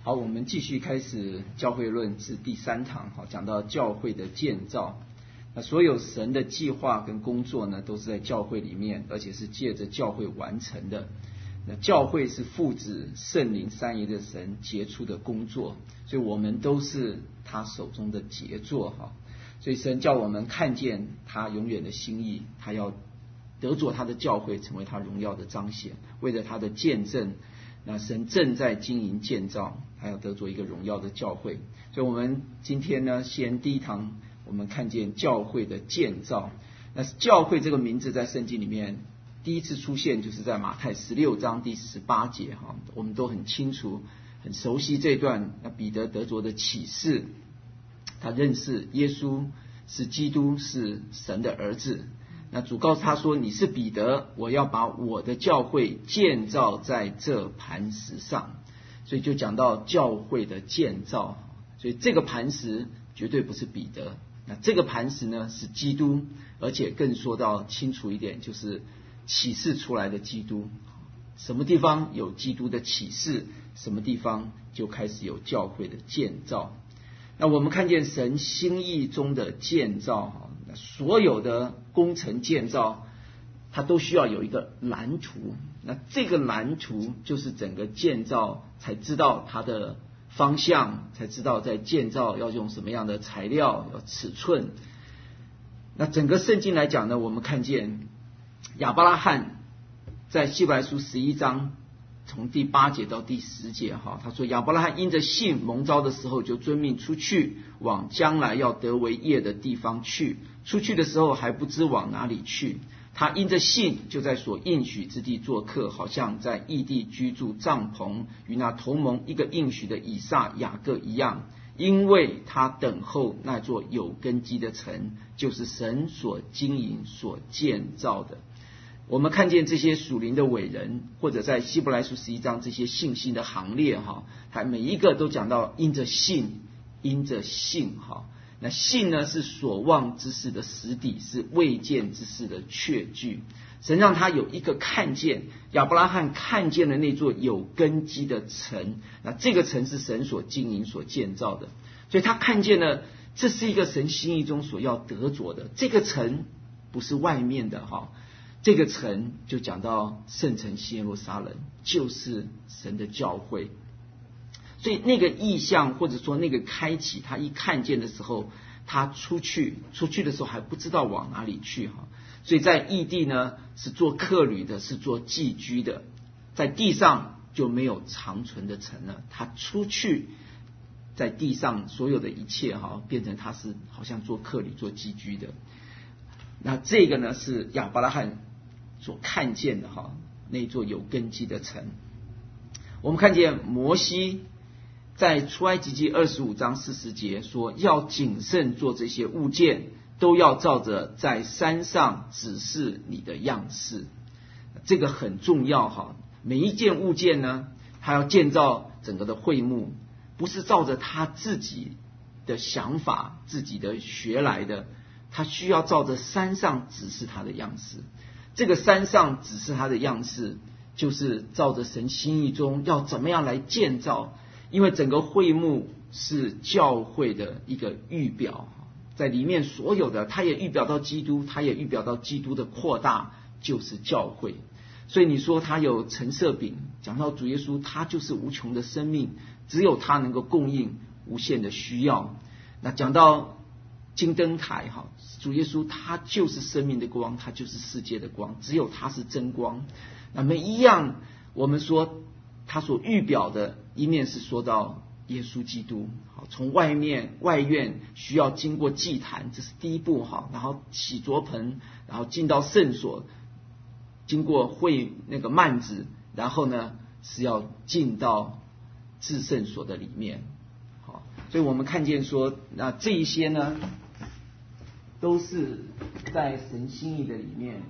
好，我们继续开始教会论是第3堂，好，讲到教会的建造。那所有神的计划跟工作呢，都是在教会里面，而且是借着教会完成的。那教会是父子圣灵三一的神杰出的工作，所以我们都是他手中的杰作哈。所以神叫我们看见他永远的心意，他要得着他的教会，成为他荣耀的彰显，为了他的见证。那神正在经营建造，还要得着一个荣耀的教会。所以我们今天呢，先第一堂我们看见教会的建造。那教会这个名字在圣经里面第一次出现，就是在马太16章第18节哈，我们都很清楚很熟悉这段。那彼得得着的启示，他认识耶稣是基督，是神的儿子。那主告诉他说，你是彼得，我要把我的教会建造在这磐石上。所以就讲到教会的建造，所以这个磐石绝对不是彼得，那这个磐石呢是基督，而且更说到清楚一点，就是启示出来的基督。什么地方有基督的启示，什么地方就开始有教会的建造。那我们看见神心意中的建造，所有的工程建造它都需要有一个蓝图，那这个蓝图就是整个建造才知道它的方向，才知道在建造要用什么样的材料，要尺寸。那整个圣经来讲呢，我们看见亚伯拉罕在希伯来书11章从第8节到第10节哈，他说亚伯拉罕因着信蒙召的时候，就遵命出去，往将来要得为业的地方去。出去的时候还不知往哪里去，他因着信就在所应许之地做客，好像在异地居住帐篷，与那同盟一个应许的以撒、雅各一样，因为他等候那座有根基的城，就是神所经营所建造的。我们看见这些属灵的伟人，或者在希伯来书11章这些信心的行列哈，他每一个都讲到因着信，因着信哈。那信呢，是所望之事的实底，是未见之事的确据。神让他有一个看见，亚伯拉罕看见了那座有根基的城，那这个城是神所经营所建造的，所以他看见了这是一个神心意中所要得着的。这个城不是外面的哈，这个城就讲到圣城西耶路撒冷，就是神的教会。所以那个意象或者说那个开启，他一看见的时候，他出去的时候还不知道往哪里去哈。所以在异地呢是做客旅的，是做寄居的，在地上就没有长存的城了。他出去，在地上所有的一切哈，变成他是好像做客旅做寄居的。那这个呢是亚伯拉罕所看见的哈，那座有根基的城。我们看见摩西在出埃及记25章40节说，要谨慎做这些物件，都要照着在山上指示你的样式。这个很重要哈，每一件物件呢，他要建造整个的会幕，不是照着他自己的想法自己的学来的，他需要照着山上指示他的样式。这个山上指示他的样式，就是照着神心意中要怎么样来建造。因为整个会幕是教会的一个预表，在里面所有的，它也预表到基督，它也预表到基督的扩大，就是教会。所以你说他有陈设饼，讲到主耶稣，他就是无穷的生命，只有他能够供应无限的需要。那讲到金灯台哈，主耶稣他就是生命的光，他就是世界的光，只有他是真光。那么一样，我们说他所预表的一面是说到耶稣基督，好，从外院需要经过祭坛，这是第一步哈，然后洗濯盆，然后进到圣所，经过会那个幔子，然后呢是要进到至圣所的里面，好，所以我们看见说，那这一些呢，都是在神心意的里面。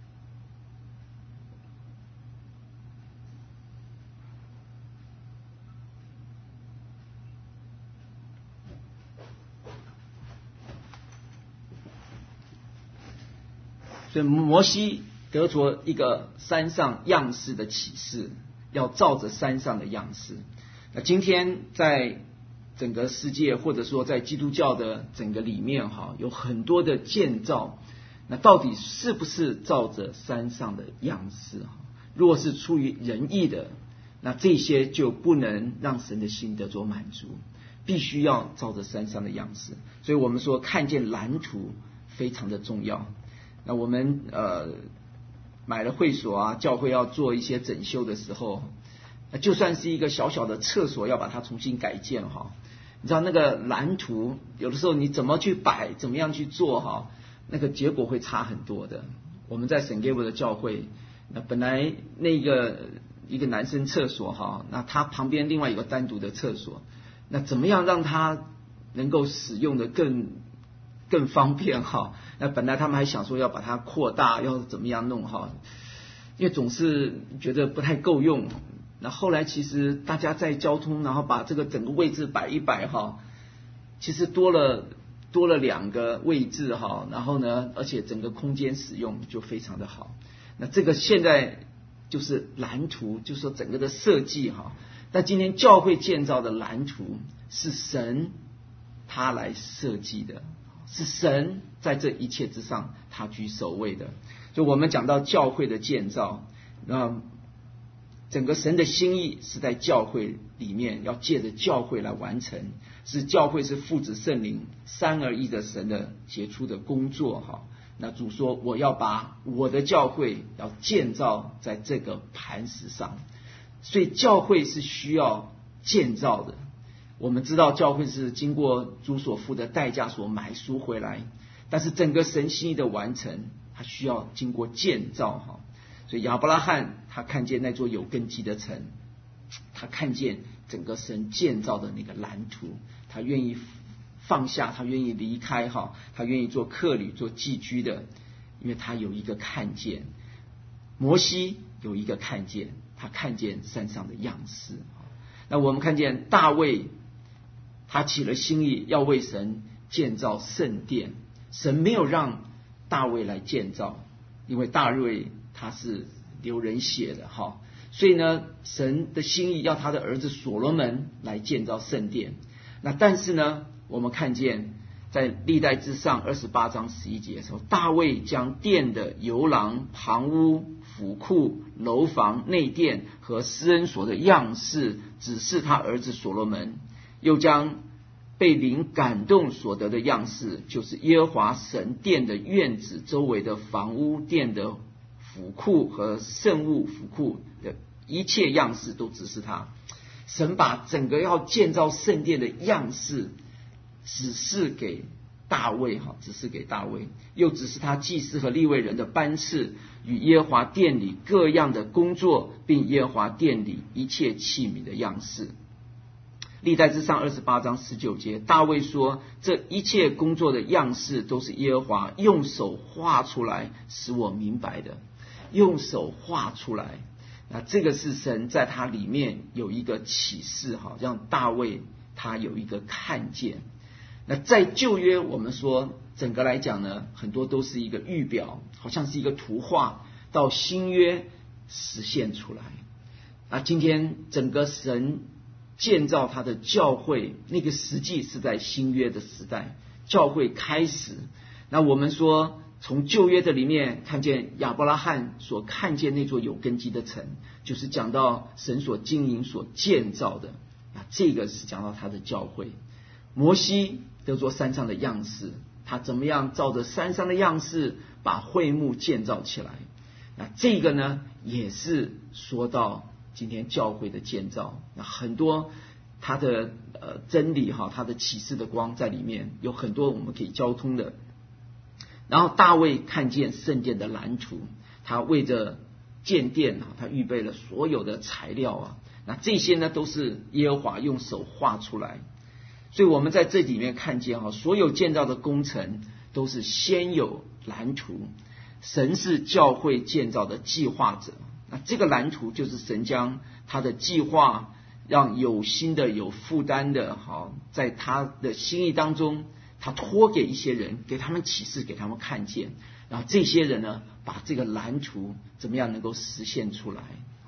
所以摩西得着一个山上样式的启示，要照着山上的样式。 今天在整个世界或者说在基督教的整个里面有很多的建造，那到底是不是照着山上的样式？若是出于仁义的，那这些就不能让神的心得着满足，必须要照着山上的样式。所以我们说看见蓝图非常的重要。那我们买了会所教会要做一些整修的时候，就算是一个小小的厕所要把它重新改建你知道那个蓝图有的时候你怎么去摆，怎么样去做那个结果会差很多的。我们在圣盖博的教会，那本来那个一个男生厕所那他旁边另外有个单独的厕所，那怎么样让他能够使用的更方便那本来他们还想说要把它扩大，要怎么样弄因为总是觉得不太够用。那后来其实大家在交通，然后把这个整个位置摆一摆其实多了2个位置然后呢，而且整个空间使用就非常的好。那这个现在就是蓝图，就是说整个的设计那今天教会建造的蓝图是神他来设计的，是神在这一切之上他居首位的。就我们讲到教会的建造，那整个神的心意是在教会里面，要借着教会来完成，是教会是父子圣灵三而一的神的杰出的工作那主说我要把我的教会要建造在这个磐石上，所以教会是需要建造的。我们知道教会是经过主所付的代价所买赎回来，但是整个神心意的完成它需要经过建造所以亚伯拉罕他看见那座有根基的城，他看见整个神建造的那个蓝图，他愿意放下，他愿意离开他愿意做客旅做寄居的，因为他有一个看见。摩西有一个看见，他看见山上的样式。那我们看见大卫他起了心意要为神建造圣殿，神没有让大卫来建造，因为大卫他是流人血的所以呢神的心意要他的儿子所罗门来建造圣殿。那但是呢我们看见在历代志上28章11节的时候，大卫将殿的游廊、旁屋、府库、楼房、内殿和施恩所的样式指示他儿子所罗门，又将被灵感动所得的样式，就是耶和华神殿的院子周围的房屋、殿的府库和圣物府库的一切样式都指示他。神把整个要建造圣殿的样式指示给大卫指示给大卫，又指示他祭司和利未人的班次与耶和华殿里各样的工作，并耶和华殿里一切器皿的样式。历代志上28章19节，大卫说这一切工作的样式都是耶和华用手画出来使我明白的。用手画出来，那这个是神在他里面有一个启示让大卫他有一个看见。那在旧约我们说整个来讲呢，很多都是一个预表，好像是一个图画，到新约实现出来。那今天整个神建造他的教会，那个实际是在新约的时代，教会开始。那我们说从旧约的里面看见亚伯拉罕所看见那座有根基的城，就是讲到神所经营所建造的，那这个是讲到他的教会。摩西得着山上的样式，他怎么样照着山上的样式把会幕建造起来，那这个呢也是说到今天教会的建造。那很多他的真理他的启示的光在里面有很多我们可以交通的。然后大卫看见圣殿的蓝图，他为着建殿他预备了所有的材料那这些呢都是耶和华用手画出来。所以我们在这里面看见所有建造的工程都是先有蓝图，神是教会建造的计划者。那这个蓝图就是神将他的计划让有心的有负担的在他的心意当中他托给一些人，给他们启示，给他们看见，然后这些人呢把这个蓝图怎么样能够实现出来。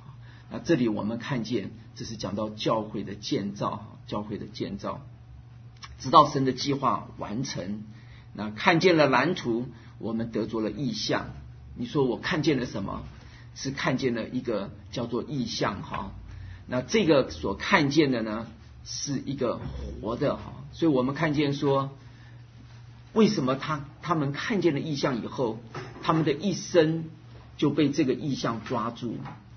那这里我们看见，这是讲到教会的建造，教会的建造，直到神的计划完成。那看见了蓝图，我们得着了意象。你说我看见了什么？是看见了一个叫做意象哈。那这个所看见的呢，是一个活的哈。所以我们看见说，为什么他们看见了意象以后，他们的一生就被这个意象抓住。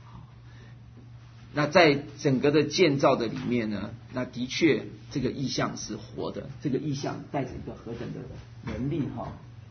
那在整个的建造的里面呢，那的确这个意象是活的，这个意象带着一个何等的能力哈。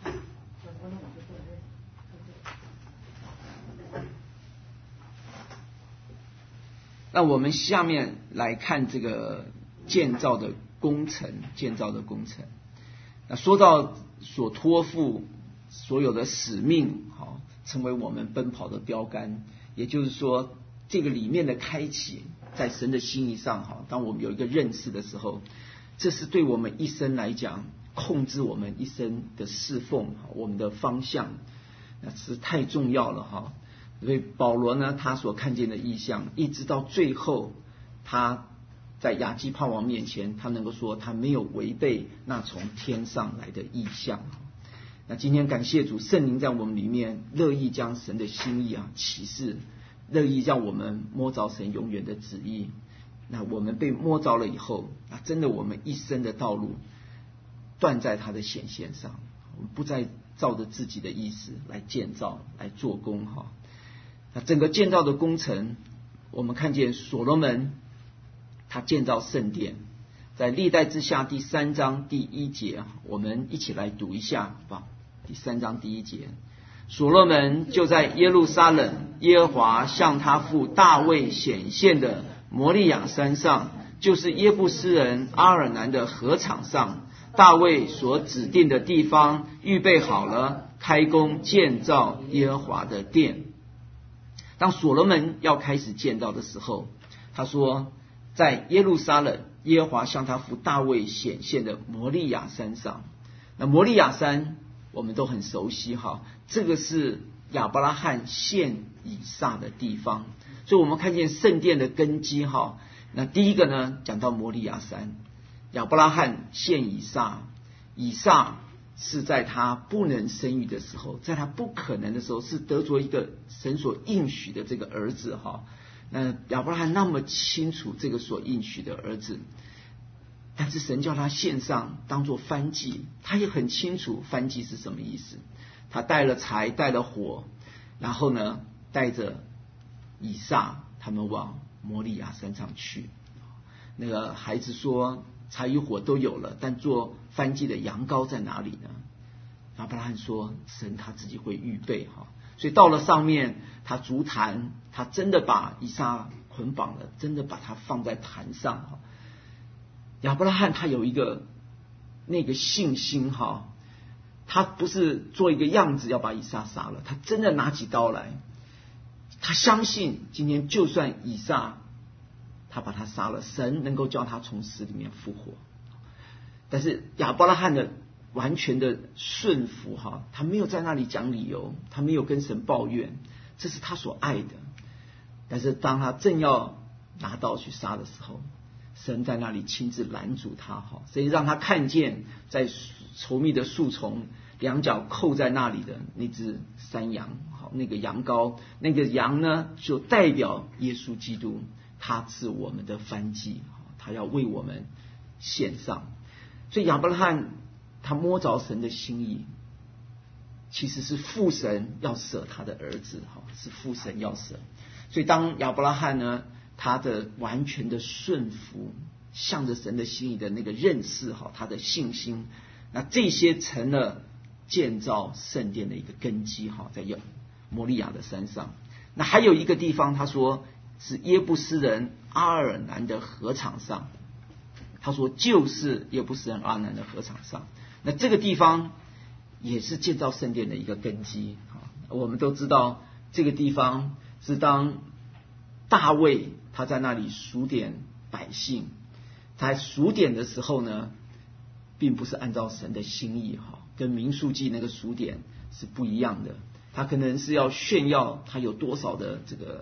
那我们下面来看这个建造的工程，那说到所托付所有的使命，好，成为我们奔跑的标杆，也就是说，这个里面的开启，在神的心意上，好，当我们有一个认识的时候，这是对我们一生来讲，控制我们一生的侍奉，我们的方向，那是太重要了哈。所以保罗呢，他所看见的异象，一直到最后，他在亚基帕王面前，他能够说他没有违背那从天上来的异象。那今天感谢主，圣灵在我们里面乐意将神的心意启示，乐意让我们摸着神永远的旨意。那我们被摸着了以后，那真的我们一生的道路断在他的显现上，我们不再照着自己的意思来建造来做工哈。那整个建造的工程，我们看见所罗门他建造圣殿，在历代志下第3章第1节，我们一起来读一下好不好？第3章第1节，所罗门就在耶路撒冷耶和华向他父大卫显现的摩利亚山上，就是耶布斯人阿尔南的禾场上，大卫所指定的地方预备好了，开工建造耶和华的殿。当所罗门要开始建造的时候，他说在耶路撒冷耶和华向他父大卫显现的摩利亚山上。那摩利亚山我们都很熟悉哈，这个是亚伯拉罕献以撒的地方，所以我们看见圣殿的根基哈。那第一个呢，讲到摩利亚山，亚伯拉罕献以撒，以撒是在他不能生育的时候，在他不可能的时候，是得着一个神所应许的这个儿子哈。那亚伯拉罕那么清楚这个所应许的儿子，但是神叫他献上当作燔祭，他也很清楚燔祭是什么意思。他带了柴，带了火，然后呢，带着以撒他们往摩利亚山上去。那个孩子说柴与火都有了，但做燔祭的羊羔在哪里呢？亚伯拉罕说神他自己会预备哈。所以到了上面，他筑坛，他真的把以撒捆绑了，真的把他放在坛上哈。亚伯拉罕他有一个那个信心哈，他不是做一个样子要把以撒杀了，他真的拿起刀来，他相信今天就算以撒他把他杀了，神能够叫他从死里面复活。但是亚伯拉罕的完全的顺服哈，他没有在那里讲理由，他没有跟神抱怨，这是他所爱的。但是当他正要拿刀去杀的时候，神在那里亲自拦阻他哈，所以让他看见在稠密的树丛两脚扣在那里的那只山羊，好，那个羊羔，那个羊呢就代表耶稣基督，他是我们的燔祭，他要为我们献上。所以亚伯拉罕他摸着神的心意，其实是父神要舍他的儿子，是父神要舍。所以当亚伯拉罕呢，他的完全的顺服，向着神的心意的那个认识，他的信心，那这些成了建造圣殿的一个根基，在摩利亚的山上。那还有一个地方，他说是耶布斯人阿尔南的禾场上，他说就是耶布斯人阿尔南的禾场上。那这个地方也是建造圣殿的一个根基。我们都知道这个地方是当大卫他在那里数点百姓，在数点的时候呢，并不是按照神的心意，跟民数记那个数点是不一样的。他可能是要炫耀他有多少的这个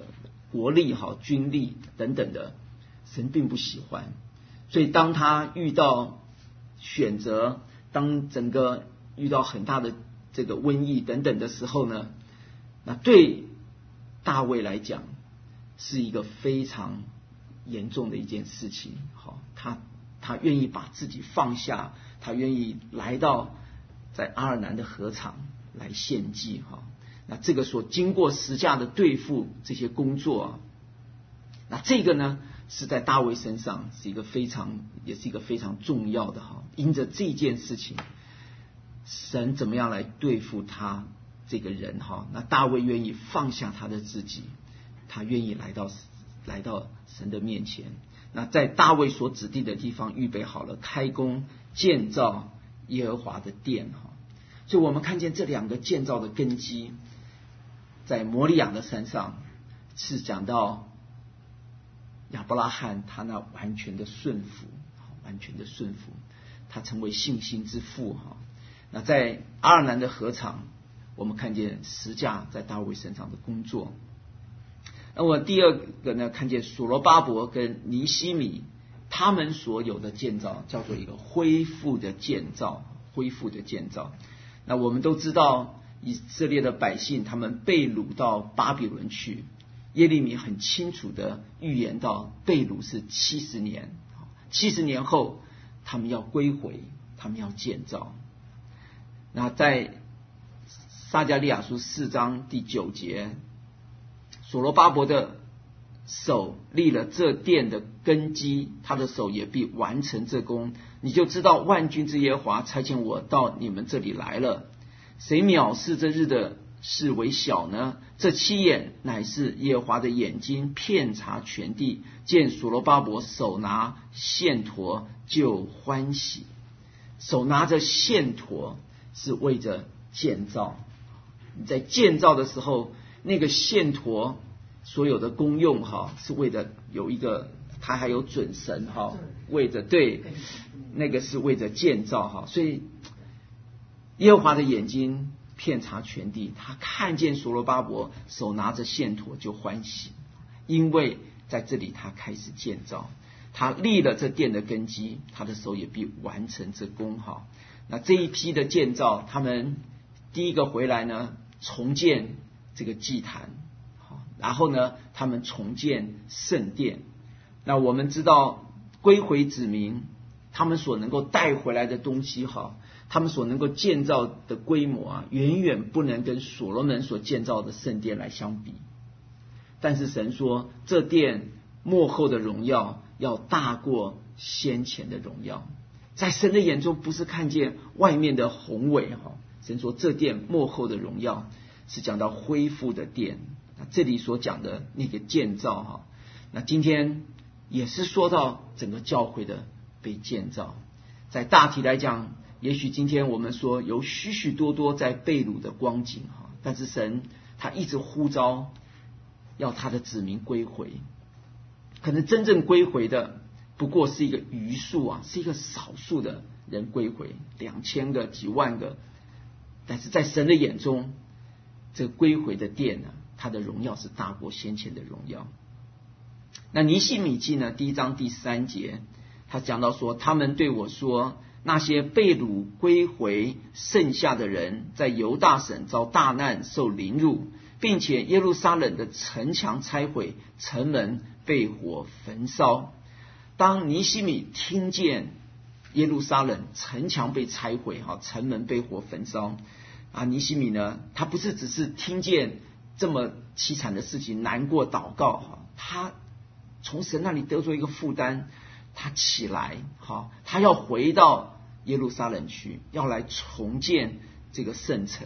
国力军力等等的，神并不喜欢。所以当他遇到选择，当整个遇到很大的这个瘟疫等等的时候呢，那对大卫来讲是一个非常严重的一件事情。他愿意把自己放下，他愿意来到在阿尔南的禾场来献祭。那这个所经过十架的对付这些工作那这个呢是在大卫身上也是一个非常重要的因着这件事情，神怎么样来对付他这个人那大卫愿意放下他的自己，他愿意来到神的面前。那在大卫所指定的地方预备好了，开工建造耶和华的殿。所以我们看见这两个建造的根基，在摩利亚的山上是讲到亚伯拉罕他那完全的顺服，他成为信心之父。那在阿尔南的禾场，我们看见十架在大卫身上的工作。那我第二个呢，看见所罗巴伯跟尼希米他们所有的建造，叫做一个恢复的建造。那我们都知道以色列的百姓他们被掳到巴比伦去，耶利米很清楚的预言到被掳是70年，70年后他们要归回，他们要建造。那在撒迦利亚书4章第9节，所罗巴伯的手立了这殿的根基，他的手也必完成这工。你就知道万军之耶和华差遣我到你们这里来了。谁藐视这日的事为小呢？这7眼乃是耶和华的眼睛，遍察全地。见所罗巴伯手拿线砣就欢喜。手拿着线砣是为着建造。你在建造的时候，那个线砣所有的功用是为着有一个，它还有准绳为着那个是为着建造所以耶和华的眼睛遍察全地，他看见所罗巴伯手拿着线砣就欢喜，因为在这里他开始建造，他立了这殿的根基，他的手也必完成这工。那这一批的建造，他们第一个回来呢，重建这个祭坛，然后呢他们重建圣殿。那我们知道归回子民他们所能够带回来的东西他们所能够建造的规模远远不能跟所罗门所建造的圣殿来相比。但是神说这殿末后的荣耀要大过先前的荣耀。在神的眼中不是看见外面的宏伟神说这殿末后的荣耀是讲到恢复的殿。这里所讲的那个建造那今天也是说到整个教会的被建造。在大体来讲，也许今天我们说有许许多多在被掳的光景但是神他一直呼召要他的子民归回。可能真正归回的不过是一个余数是一个少数的人归回，2000个几万个。但是在神的眼中，这个归回的殿它的荣耀是大过先前的荣耀。那尼希米记呢1章第3节，他讲到说，他们对我说，那些被掳归回剩下的人，在犹大省遭大难，受凌辱，并且耶路撒冷的城墙拆毁，城门被火焚烧。当尼希米听见耶路撒冷城墙被拆毁，城门被火焚烧尼希米呢，他不是只是听见这么凄惨的事情难过祷告，他从神那里得出一个负担，他起来他要回到耶路撒冷去，要来重建这个圣城。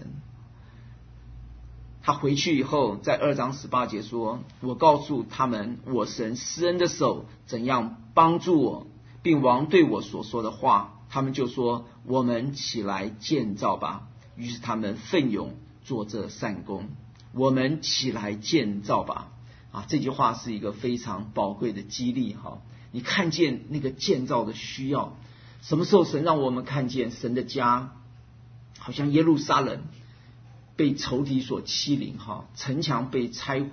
他回去以后，在2章18节说，我告诉他们我神施恩的手怎样帮助我，并王对我所说的话。他们就说，我们起来建造吧。于是他们奋勇做这善工。我们起来建造吧。这句话是一个非常宝贵的激励。你看见那个建造的需要。什么时候神让我们看见神的家好像耶路撒冷被仇敌所欺凌，城墙被拆毁，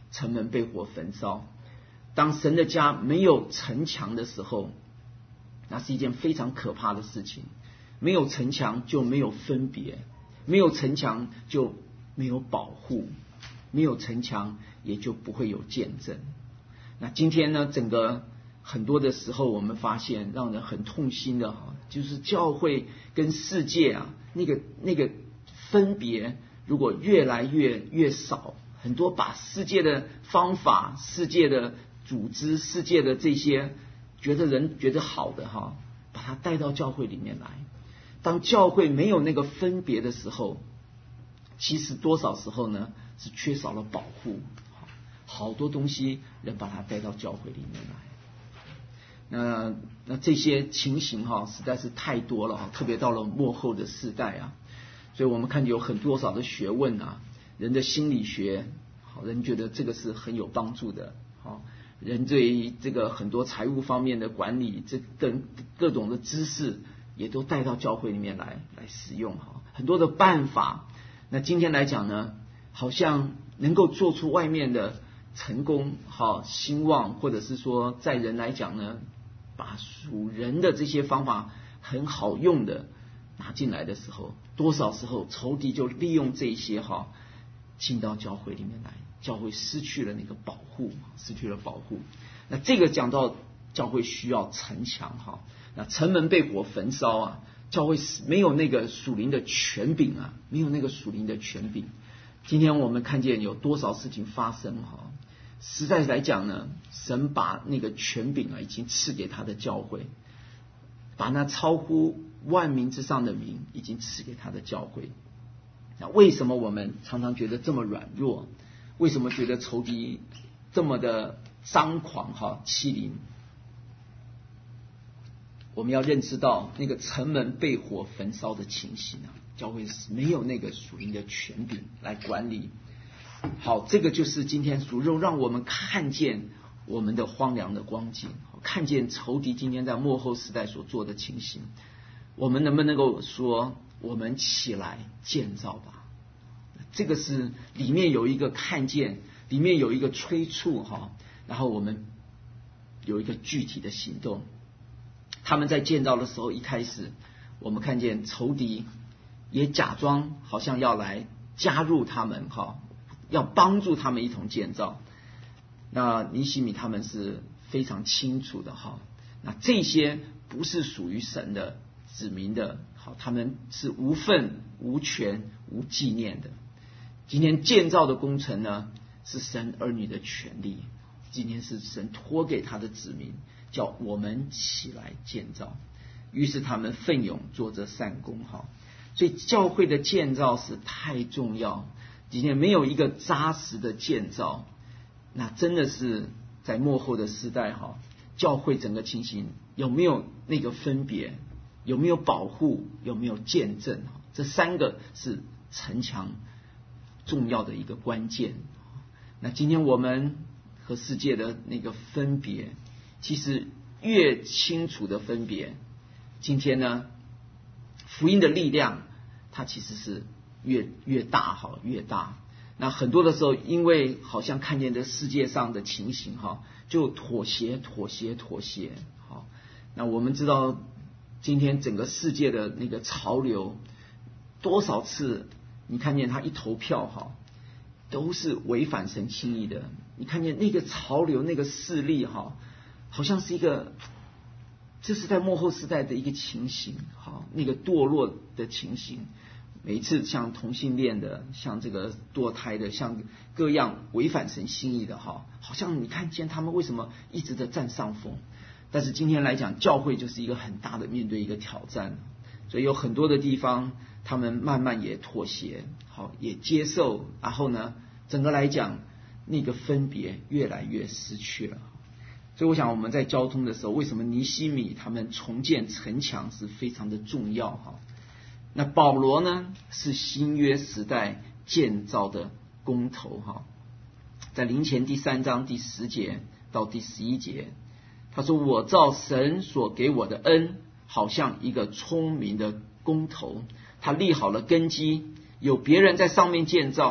城门被火焚烧。当神的家没有城墙的时候，那是一件非常可怕的事情。没有城墙就没有分别，没有城墙就没有保护，没有城墙也就不会有见证。那今天呢，整个很多的时候我们发现让人很痛心的就是教会跟世界那个分别如果越来越少，很多把世界的方法、世界的组织、世界的这些觉得好的把它带到教会里面来。当教会没有那个分别的时候，其实多少时候呢是缺少了保护，好多东西人把它带到教会里面来。那这些情形实在是太多了，特别到了末后的世代所以我们看有很多少的学问人的心理学，人觉得这个是很有帮助的，人对于这个很多财务方面的管理，这等各种的知识也都带到教会里面来使用很多的办法。那今天来讲呢，好像能够做出外面的成功兴旺，或者是说在人来讲呢，把属人的这些方法很好用的拿进来的时候，多少时候仇敌就利用这些进到教会里面来，教会失去了那个保护，失去了保护。那这个讲到教会需要城墙那城门被火焚烧教会没有那个属灵的权柄没有那个属灵的权柄。今天我们看见有多少事情发生实在来讲呢，神把那个权柄已经赐给他的教会，把那超乎万民之上的名已经赐给他的教会。那为什么我们常常觉得这么软弱？为什么觉得仇敌这么的张狂欺凌？我们要认知到那个城门被火焚烧的情形教会是没有那个属灵的权柄来管理。好，这个就是今天主肉让我们看见我们的荒凉的光景，看见仇敌今天在末后时代所做的情形。我们能不能够说，我们起来建造吧？这个是里面有一个看见，里面有一个催促然后我们有一个具体的行动。他们在建造的时候，一开始我们看见仇敌也假装好像要来加入他们要帮助他们一同建造。那尼希米他们是非常清楚的那这些不是属于神的子民的他们是无份无权无纪念的。今天建造的工程呢，是神儿女的权利，今天是神托给他的子民，叫我们起来建造。于是他们奋勇做这善工所以教会的建造是太重要。今天没有一个扎实的建造，那真的是在末后的时代教会整个情形有没有那个分别，有没有保护，有没有见证，这三个是城墙重要的一个关键。那今天我们和世界的那个分别，其实越清楚的分别，今天呢福音的力量它其实是越大越大。那很多的时候因为好像看见这世界上的情形就妥协。那我们知道今天整个世界的那个潮流，多少次你看见他一投票都是违反神心意的。你看见那个潮流那个势力好像是一个，这是在末后时代的一个情形那个堕落的情形。每一次像同性恋的，像这个堕胎的，像各样违反神心意的好像你看见他们为什么一直的占上风。但是今天来讲，教会就是一个很大的面对一个挑战，所以有很多的地方他们慢慢也妥协也接受，然后呢整个来讲那个分别越来越失去了。所以我想我们在交通的时候，为什么尼希米他们重建城墙是非常的重要那保罗呢是新约时代建造的工头在林前第3章第10节到第11节，他说，我照神所给我的恩，好像一个聪明的工头，他立好了根基，有别人在上面建造，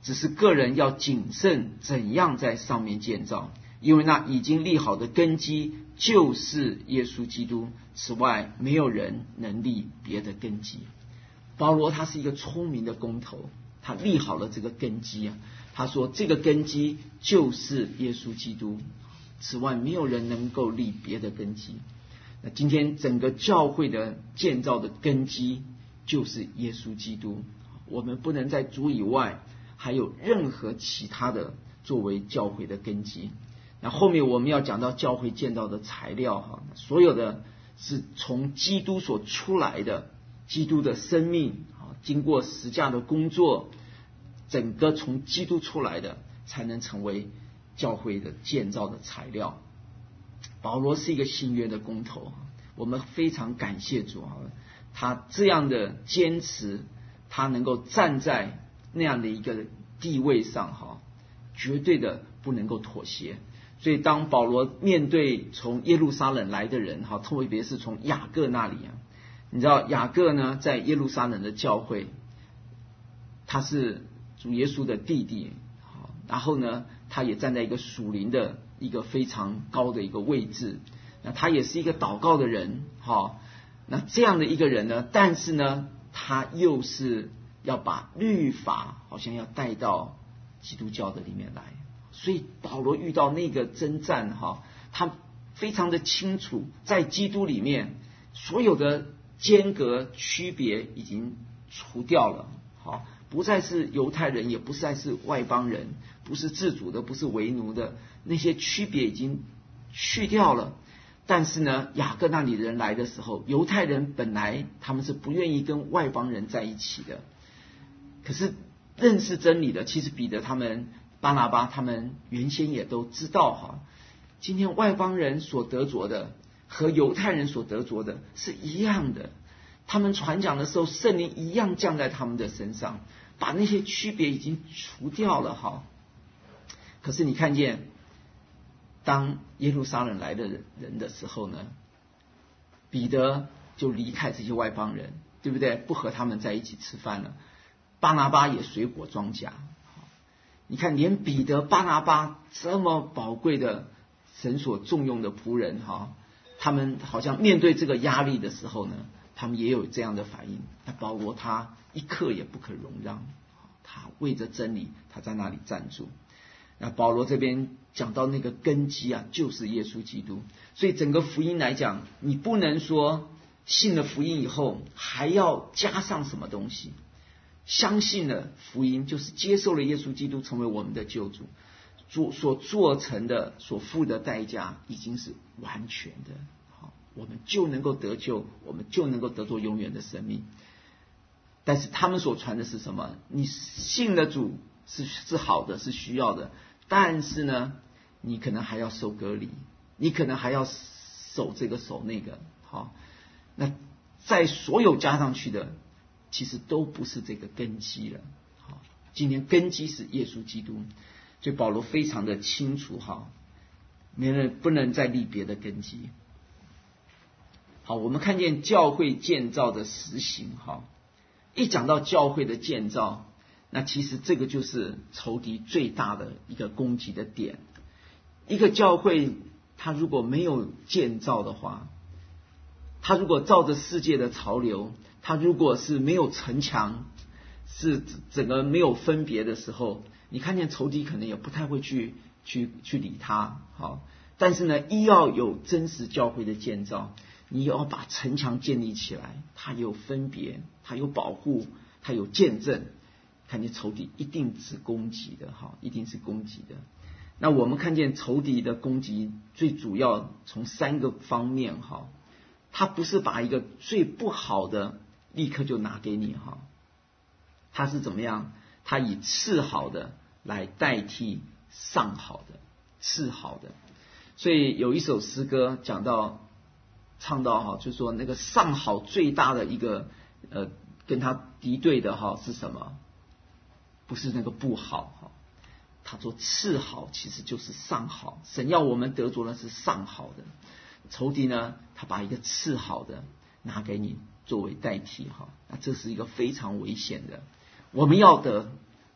只是个人要谨慎怎样在上面建造，因为那已经立好的根基就是耶稣基督，此外没有人能立别的根基。保罗他是一个聪明的工头，他立好了这个根基啊。他说这个根基就是耶稣基督，此外没有人能够立别的根基。那今天整个教会的建造的根基就是耶稣基督，我们不能在主以外还有任何其他的作为教会的根基。那后面我们要讲到教会建造的材料，所有的是从基督所出来的，基督的生命经过十架的工作，整个从基督出来的才能成为教会的建造的材料。保罗是一个新约的工头，我们非常感谢主，他这样的坚持，他能够站在那样的一个地位上，绝对的不能够妥协。所以当保罗面对从耶路撒冷来的人，特别是从雅各那里，你知道雅各呢在耶路撒冷的教会，他是主耶稣的弟弟，然后呢他也站在一个属灵的一个非常高的一个位置，那他也是一个祷告的人，那这样的一个人呢，但是呢他又是要把律法好像要带到基督教的里面来。所以保罗遇到那个征战，他非常的清楚，在基督里面所有的间隔区别已经除掉了，不再是犹太人，也不再是外邦人，不是自主的，不是为奴的，那些区别已经去掉了。但是呢雅各那里的人来的时候，犹太人本来他们是不愿意跟外邦人在一起的，可是认识真理的，其实彼得他们巴拿巴他们原先也都知道，今天外邦人所得着的和犹太人所得着的是一样的，他们传讲的时候圣灵一样降在他们的身上，把那些区别已经除掉了。可是你看见当耶路撒冷来的人的时候呢，彼得就离开这些外邦人，对不对？不和他们在一起吃饭了。巴拿巴也随伙装甲，你看连彼得巴拿巴这么宝贵的神所重用的仆人，他们好像面对这个压力的时候呢，他们也有这样的反应。那保罗他一刻也不可容让，他为着真理他在那里站住。那保罗这边讲到那个根基就是耶稣基督。所以整个福音来讲，你不能说信了福音以后还要加上什么东西。相信了福音，就是接受了耶稣基督成为我们的救主，所做成的所付的代价已经是完全的，我们就能够得救，我们就能够得着永远的生命。但是他们所传的是什么？你信了主是好的，是需要的，但是呢你可能还要受割礼，你可能还要守这个守那个，那在所有加上去的其实都不是这个根基了。今天根基是耶稣基督，所以保罗非常的清楚，没人不能再立别的根基。好，我们看见教会建造的实行，一讲到教会的建造，那其实这个就是仇敌最大的一个攻击的点。一个教会它如果没有建造的话，它如果照着世界的潮流，它如果是没有城墙，是整个没有分别的时候，你看见仇敌可能也不太会去理它。但是呢一要有真实教会的建造，你要把城墙建立起来，它有分别，它有保护，它有见证，看见仇敌一定是攻击的，一定是攻击的。那我们看见仇敌的攻击最主要从3个方面，他不是把一个最不好的立刻就拿给你，他是怎么样？他以次好的来代替上好的，次好的。所以有一首诗歌讲到唱到，就是说那个上好最大的一个跟他敌对的是什么？不是那个不好，他说次好其实就是上好，神要我们得着的是上好的。仇敌呢他把一个次好的拿给你作为代替，那这是一个非常危险的。我们要的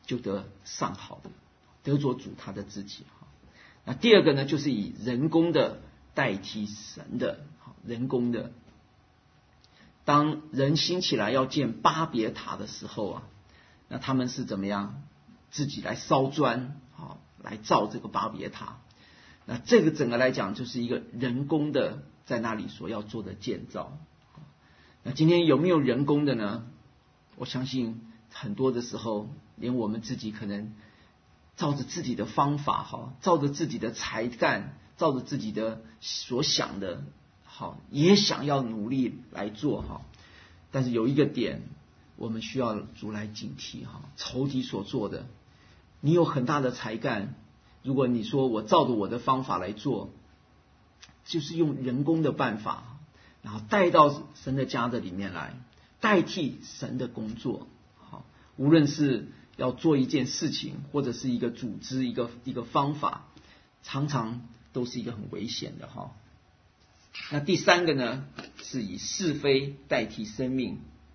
就得上好的，得着主他的自己。那第二个呢，就是以人工的代替神的，人工的。当人兴起来要建巴别塔的时候啊，那他们是怎么样？自己来烧砖，来造这个巴别塔。那这个整个来讲，就是一个人工的在那里所要做的建造。那今天有没有人工的呢？我相信很多的时候，连我们自己可能照着自己的方法，照着自己的才干，照着自己的所想的，也想要努力来做。但是有一个点，我们需要主来警惕，仇敌所做的。你有很大的才干，如果你说我照着我的方法来做，就是用人工的办法，然后带到神的家的里面来，代替神的工作。无论是要做一件事情，或者是一个组织，一个方法，常常都是一个很危险的。那第三个呢，是以是非代替生命。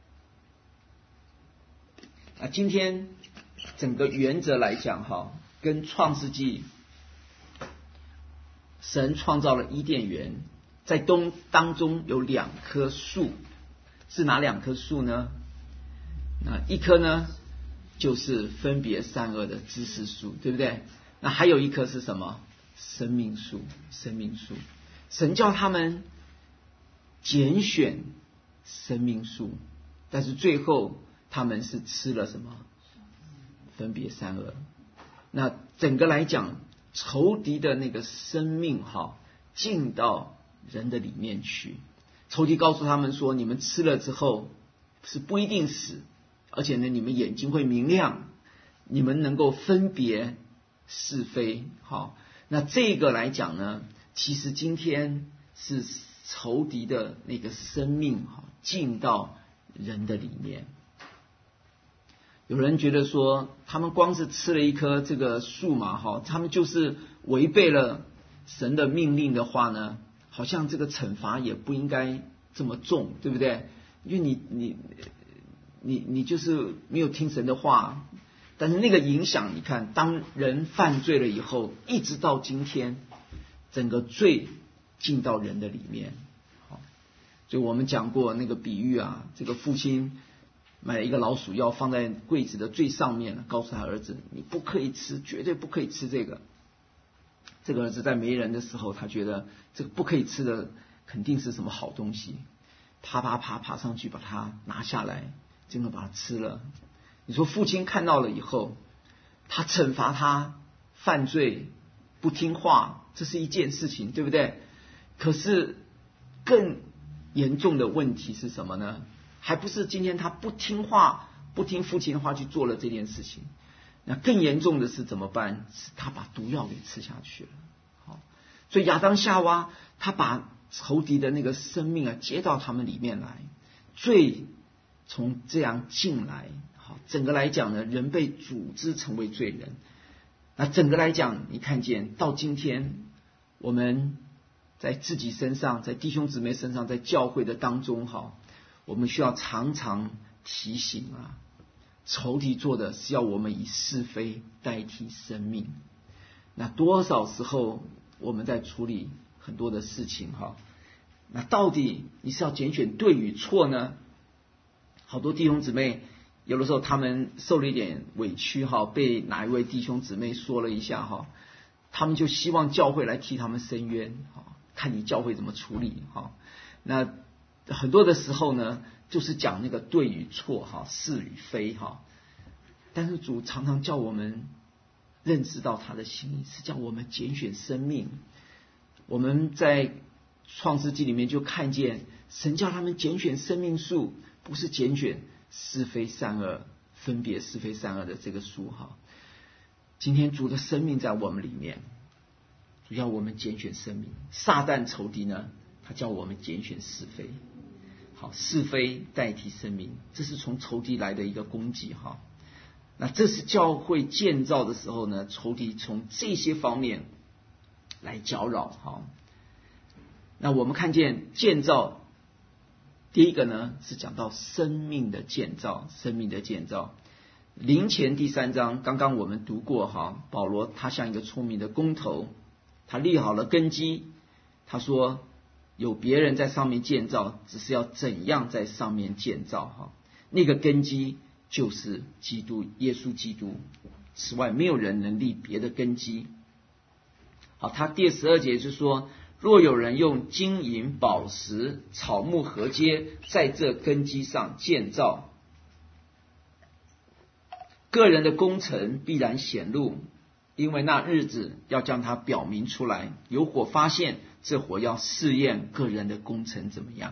今天整个原则来讲，跟创世纪神创造了伊甸园，在当中有2棵树，是哪2棵树呢？那一棵呢，就是分别善恶的知识树，对不对？那还有一棵是什么？生命树。生命树，神叫他们拣选生命树，但是最后他们是吃了什么？分别善恶。那整个来讲，仇敌的那个生命进到人的里面去。仇敌告诉他们说，你们吃了之后是不一定死，而且呢，你们眼睛会明亮，你们能够分别是非。那这个来讲呢，其实今天是仇敌的那个生命进到人的里面。有人觉得说，他们光是吃了一棵这个树嘛，他们就是违背了神的命令的话呢，好像这个惩罚也不应该这么重，对不对？因为你就是没有听神的话。但是那个影响，你看，当人犯罪了以后，一直到今天，整个罪进到人的里面。所以我们讲过那个比喻啊，这个父亲买了一个老鼠药放在柜子的最上面，告诉他儿子，你不可以吃，绝对不可以吃这个。这个儿子在没人的时候，他觉得这个不可以吃的肯定是什么好东西，爬上去把它拿下来，真的把它吃了。你说父亲看到了以后，他惩罚他犯罪不听话，这是一件事情，对不对？可是更严重的问题是什么呢？还不是今天他不听话，不听父亲的话去做了这件事情。那更严重的是怎么办？是他把毒药给吃下去了。所以亚当夏娃他把仇敌的那个生命接到他们里面来，罪从这样进来。整个来讲呢，人被组织成为罪人。那整个来讲，你看见到今天，我们在自己身上，在弟兄姊妹身上，在教会的当中，我们需要常常提醒仇敌做的是要我们以是非代替生命。那多少时候我们在处理很多的事情，那到底你是要拣选对与错呢？好多弟兄姊妹有的时候他们受了一点委屈，被哪一位弟兄姊妹说了一下，他们就希望教会来替他们伸冤，看你教会怎么处理。那很多的时候呢，就是讲那个对与错，是与非。但是主常常叫我们认识到他的心意，是叫我们拣选生命。我们在创世纪里面就看见神叫他们拣选生命树，不是拣选是非善恶，分别是非善恶的这个树。今天主的生命在我们里面，主要我们拣选生命。撒旦仇敌呢，他叫我们拣选是非。是非代替生命，这是从仇敌来的一个攻击。那这是教会建造的时候呢，仇敌从这些方面来搅扰。那我们看见建造，第一个呢是讲到生命的建造，生命的建造。 灵前第3章，刚刚我们读过哈，保罗他像一个聪明的工头，他立好了根基，他说有别人在上面建造，只是要怎样在上面建造哈，那个根基就是基督，耶稣基督，此外没有人能立别的根基。好，他第12节就说，若有人用金银宝石草木禾秸在这根基上建造，个人的工程必然显露，因为那日子要将它表明出来，有火发现，这火要试验个人的工程怎么样。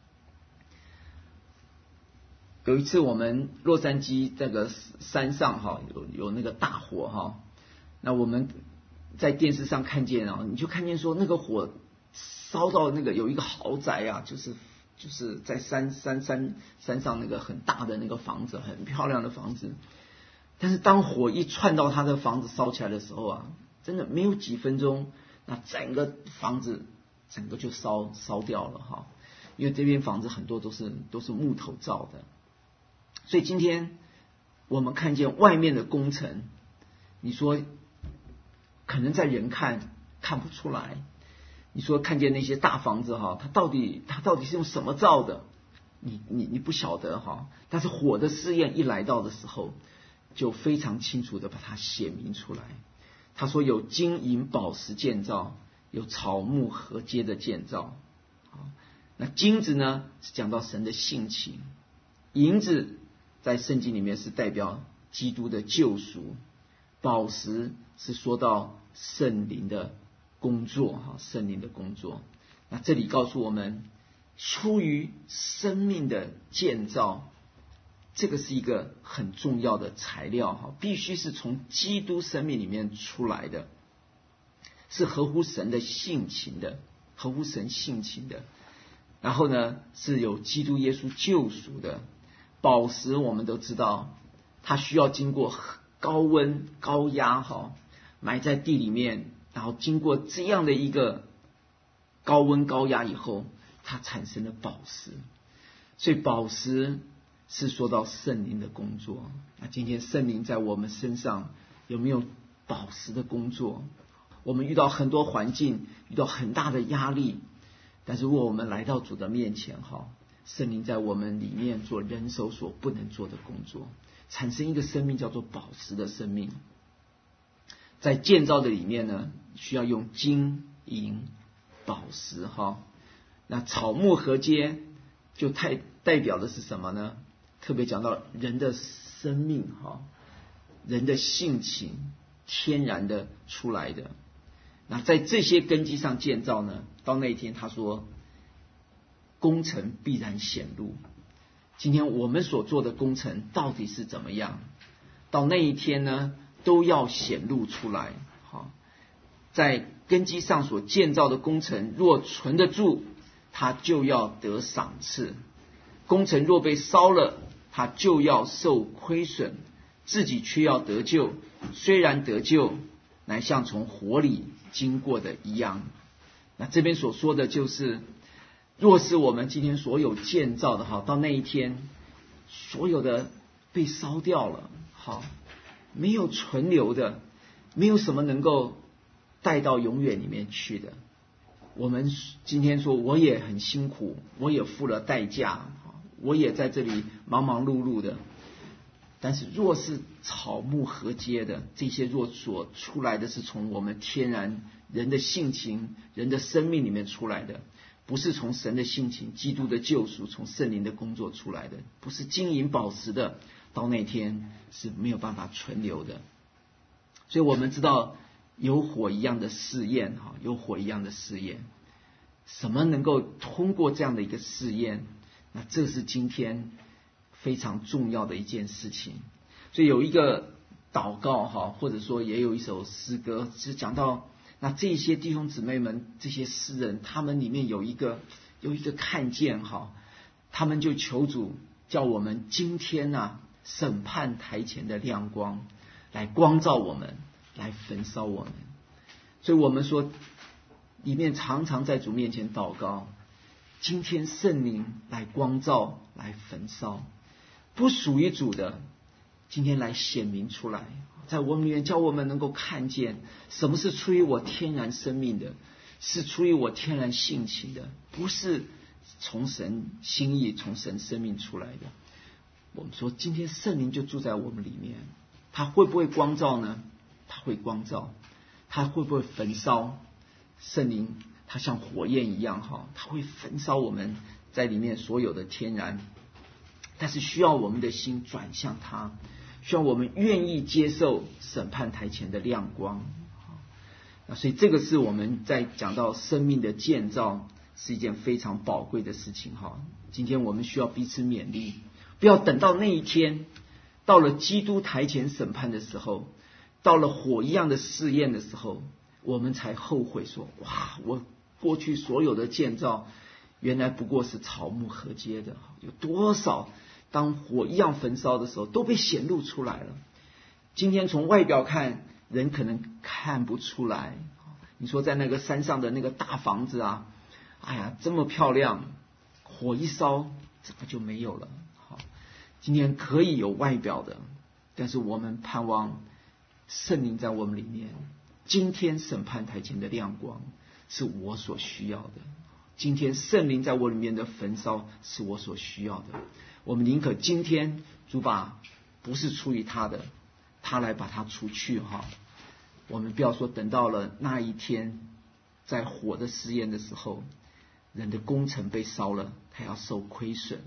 有一次我们洛杉矶这个山上哈，有那个大火哈，那我们在电视上看见啊，你就看见说那个火烧到那个有一个豪宅啊，就是在山上那个很大的那个房子，很漂亮的房子。但是当火一窜到他的房子烧起来的时候啊，真的没有几分钟，那整个房子整个就烧掉了哈。因为这边房子很多都是木头造的，所以今天我们看见外面的工程，你说可能在人看不出来，你说看见那些大房子哈，它到底是用什么造的，你不晓得哈。但是火的试验一来到的时候，就非常清楚的把它写明出来。他说有金银宝石建造，有草木禾秸的建造。那金子呢是讲到神的性情，银子在圣经里面是代表基督的救赎，宝石是说到圣灵的工作，圣灵的工作。那这里告诉我们，出于生命的建造，这个是一个很重要的材料，必须是从基督生命里面出来的，是合乎神的性情的，合乎神性情的。然后呢，是有基督耶稣救赎的。宝石我们都知道，它需要经过高温高压埋在地里面，然后经过这样的一个高温高压以后，它产生了宝石。所以宝石是说到圣灵的工作。那今天圣灵在我们身上有没有宝石的工作？我们遇到很多环境，遇到很大的压力，但是如果我们来到主的面前，圣灵在我们里面做人手所不能做的工作，产生一个生命叫做宝石的生命。在建造的里面呢，需要用金银宝石那草木禾秸就代表的是什么呢？特别讲到人的生命人的性情天然的出来的。那在这些根基上建造呢，到那一天他说工程必然显露。今天我们所做的工程到底是怎么样，到那一天呢都要显露出来。在根基上所建造的工程若存得住，他就要得赏赐；工程若被烧了，他就要受亏损，自己却要得救，虽然得救，乃像从火里经过的一样。那这边所说的就是，若是我们今天所有建造的到那一天所有的被烧掉了，没有存留的，没有什么能够带到永远里面去的。我们今天说我也很辛苦，我也付了代价，我也在这里忙忙碌碌的，但是若是草木禾秸的，这些若所出来的是从我们天然人的性情人的生命里面出来的，不是从神的性情基督的救赎从圣灵的工作出来的，不是金银宝石的，到那天是没有办法存留的。所以我们知道有火一样的试验，有火一样的试验，什么能够通过这样的一个试验？那这是今天非常重要的一件事情。所以有一个祷告或者说也有一首诗歌是讲到，那这些弟兄姊妹们，这些诗人，他们里面有一个看见他们就求主叫我们今天审判台前的亮光来光照我们，来焚烧我们。所以我们说里面常常在主面前祷告，今天圣灵来光照，来焚烧不属于主的， 今天来显明出来，在我们里面叫我们能够看见什么是出于我天然生命的，是出于我天然性情的，不是从神心意从神生命出来的。我们说今天圣灵就住在我们里面，他会不会光照呢？他会光照。他会不会焚烧？圣灵他像火焰一样他会焚烧我们在里面所有的天然，但是需要我们的心转向他，需要我们愿意接受审判台前的亮光。所以这个是我们在讲到生命的建造是一件非常宝贵的事情。今天我们需要彼此勉励，不要等到那一天到了基督台前审判的时候，到了火一样的试验的时候，我们才后悔说，哇，我过去所有的建造原来不过是草木禾秸的，有多少当火一样焚烧的时候都被显露出来了。今天从外表看，人可能看不出来。你说在那个山上的那个大房子啊，哎呀这么漂亮，火一烧怎么就没有了？今天可以有外表的，但是我们盼望圣灵在我们里面。今天审判台前的亮光是我所需要的，今天圣灵在我里面的焚烧是我所需要的。我们宁可今天主把不是出于他的，他来把它除去我们不要说等到了那一天在火的试验的时候，人的工程被烧了，他要受亏损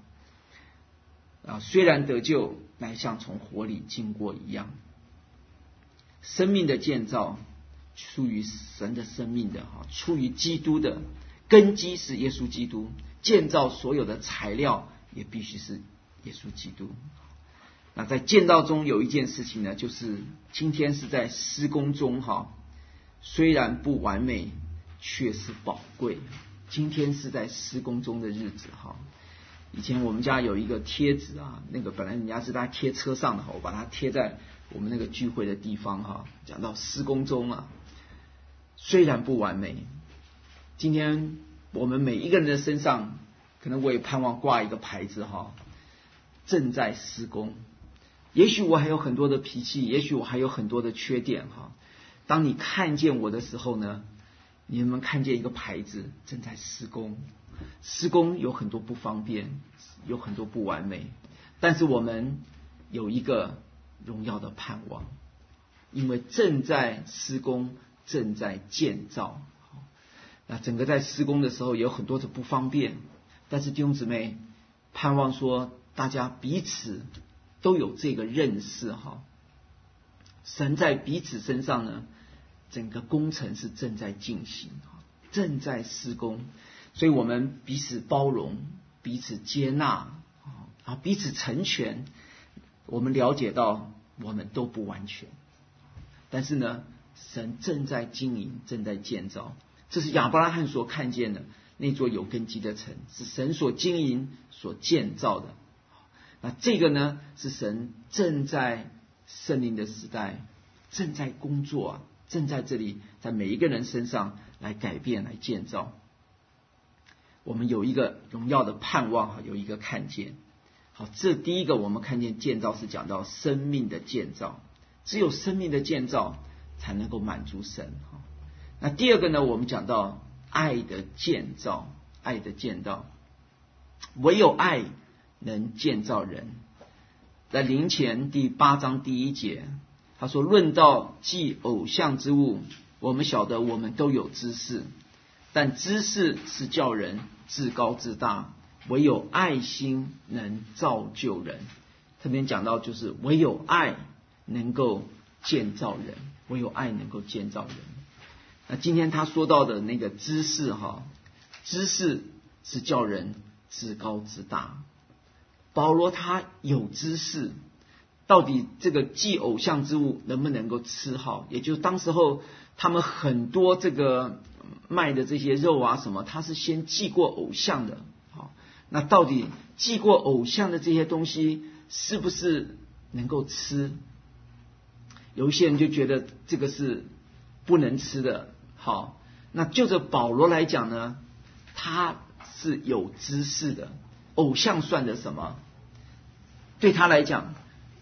虽然得救，乃像从火里经过一样。生命的建造出于神的生命的出于基督的根基是耶稣基督，建造所有的材料也必须是耶稣基督。那在建造中有一件事情呢，就是今天是在施工中虽然不完美却是宝贵。今天是在施工中的日子以前我们家有一个贴纸那个本来人家是在贴车上的我把它贴在我们那个聚会的地方讲到施工中虽然不完美。今天我们每一个人的身上，可能我也盼望挂一个牌子正在施工。也许我还有很多的脾气，也许我还有很多的缺点当你看见我的时候呢，你们看见一个牌子正在施工。施工有很多不方便，有很多不完美，但是我们有一个荣耀的盼望，因为正在施工，正在建造。那整个在施工的时候也有很多的不方便，但是弟兄姊妹盼望说大家彼此都有这个认识神在彼此身上呢，整个工程是正在进行，正在施工。所以我们彼此包容，彼此接纳彼此成全。我们了解到我们都不完全，但是呢神正在经营，正在建造。这是亚伯拉罕所看见的那座有根基的城，是神所经营所建造的。那这个呢是神正在圣灵的时代正在工作正在这里在每一个人身上来改变，来建造。我们有一个荣耀的盼望有一个看见。这第一个我们看见建造是讲到生命的建造，只有生命的建造才能够满足神。那第二个呢，我们讲到爱的建造，爱的建造，唯有爱能建造人。在林前第8章第1节，他说论到祭偶像之物，我们晓得我们都有知识，但知识是叫人自高自大，唯有爱心能造就人。特别讲到就是唯有爱能够建造人，唯有爱能够建造人。那今天他说到的那个知识知识是叫人自高自大。保罗他有知识，到底这个祭偶像之物能不能够吃也就是当时候他们很多这个卖的这些肉什么，他是先祭过偶像的。那到底祭过偶像的这些东西是不是能够吃？有一些人就觉得这个是不能吃的。那就着保罗来讲呢，他是有知识的。偶像算的什么？对他来讲，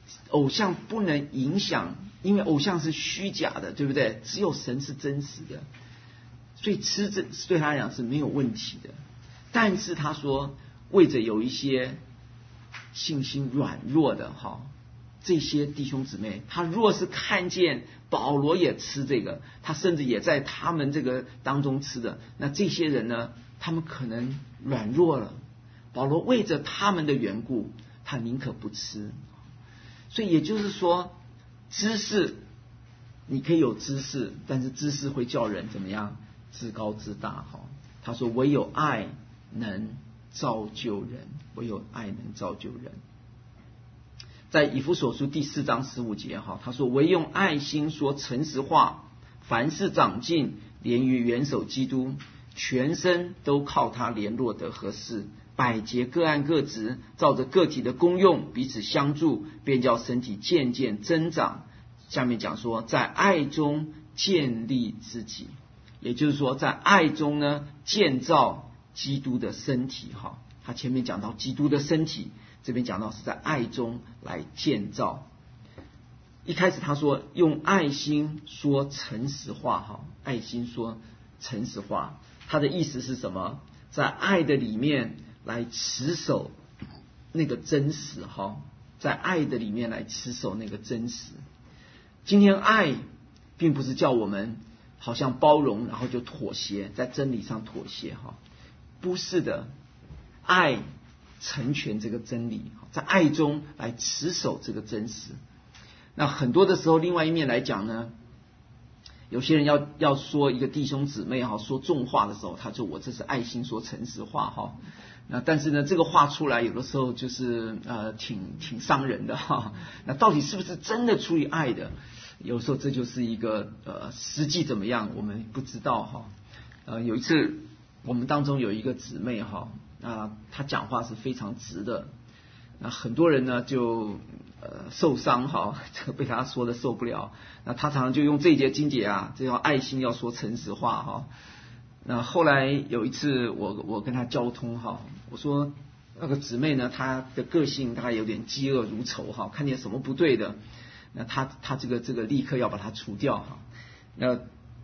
偶像不能影响，因为偶像是虚假的，对不对？只有神是真实的，所以吃这对他来讲是没有问题的。但是他说，为着有一些信心软弱的这些弟兄姊妹，他若是看见保罗也吃这个，他甚至也在他们这个当中吃的，那这些人呢，他们可能软弱了。保罗为着他们的缘故，他宁可不吃。所以也就是说，知识你可以有知识，但是知识会叫人怎么样？自高自大。他说唯有爱能造就人，唯有爱能造就人。在以弗所书第4章15节，他说唯用爱心说诚实话，凡事长进，连于元首基督，全身都靠他联络得合适，百节各按各职，照着个体的功用彼此相助，便叫身体渐渐增长。下面讲说在爱中建立自己，也就是说在爱中呢建造基督的身体。他前面讲到基督的身体，这边讲到是在爱中来建造。一开始他说用爱心说诚实话，爱心说诚实话，他的意思是什么？在爱的里面来持守那个真实，在爱的里面来持守那个真实。今天爱并不是叫我们好像包容然后就妥协，在真理上妥协，不是的，爱成全这个真理，在爱中来持守这个真实。那很多的时候，另外一面来讲呢，有些人要说一个弟兄姊妹说重话的时候，他说我这是爱心说诚实话。那但是呢，这个话出来有的时候就是挺伤人的那到底是不是真的出于爱的？有时候这就是一个实际怎么样我们不知道有一次我们当中有一个姊妹她讲话是非常直的，那很多人呢就受伤这个被她说的受不了。那她常常就用这一节经节这叫爱心要说诚实话那后来有一次我跟她交通我说那个姊妹呢，她的个性大概有点饥饿如仇看见什么不对的，那她这个立刻要把它除掉那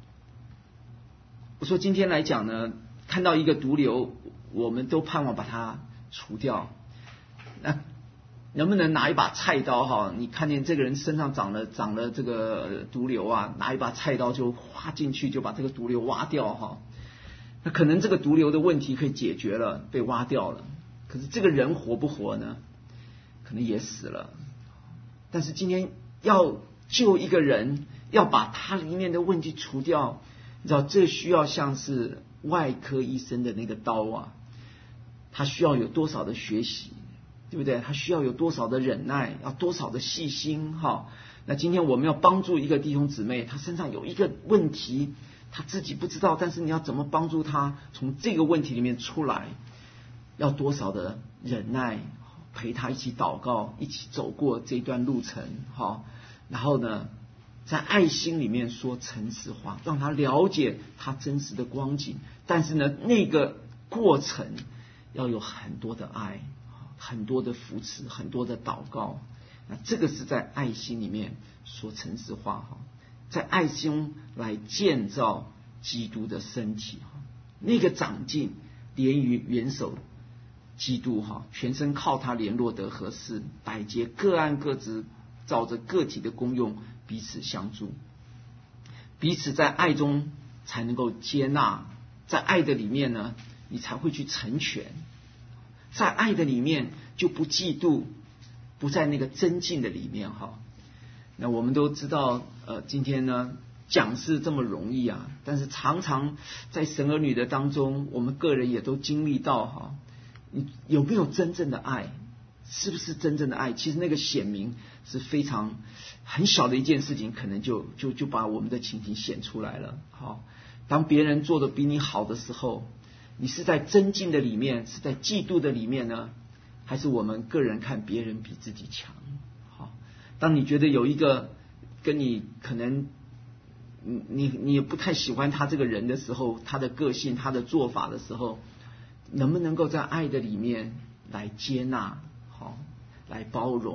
我说今天来讲呢，看到一个毒瘤，我们都盼望把它除掉。那能不能拿一把菜刀你看见这个人身上长了这个毒瘤拿一把菜刀就划进去，就把这个毒瘤挖掉那可能这个毒瘤的问题可以解决了，被挖掉了。可是这个人活不活呢？可能也死了。但是今天要救一个人，要把他里面的问题除掉，你知道这需要像是外科医生的那个刀他需要有多少的学习，对不对？他需要有多少的忍耐，要多少的细心那今天我们要帮助一个弟兄姊妹，他身上有一个问题，他自己不知道，但是你要怎么帮助他从这个问题里面出来？要多少的忍耐，陪他一起祷告，一起走过这段路程然后呢在爱心里面说诚实话，让他了解他真实的光景。但是呢那个过程要有很多的爱，很多的扶持，很多的祷告。那这个是在爱心里面说诚实话在爱心来建造基督的身体那个长进连于元首基督全身靠他联络得合适，百节各按各职，照着个体的功用彼此相助，彼此在爱中才能够接纳。在爱的里面呢，你才会去成全。在爱的里面就不嫉妒，不在那个增进的里面那我们都知道今天呢讲是这么容易但是常常在神儿女的当中，我们个人也都经历到你有没有真正的爱？是不是真正的爱？其实那个显明是非常很小的一件事情，可能就把我们的情形显出来了当别人做的比你好的时候，你是在增进的里面，是在嫉妒的里面呢，还是我们个人看别人比自己强当你觉得有一个跟你可能你也不太喜欢他这个人的时候，他的个性，他的做法的时候，能不能够在爱的里面来接纳来包容，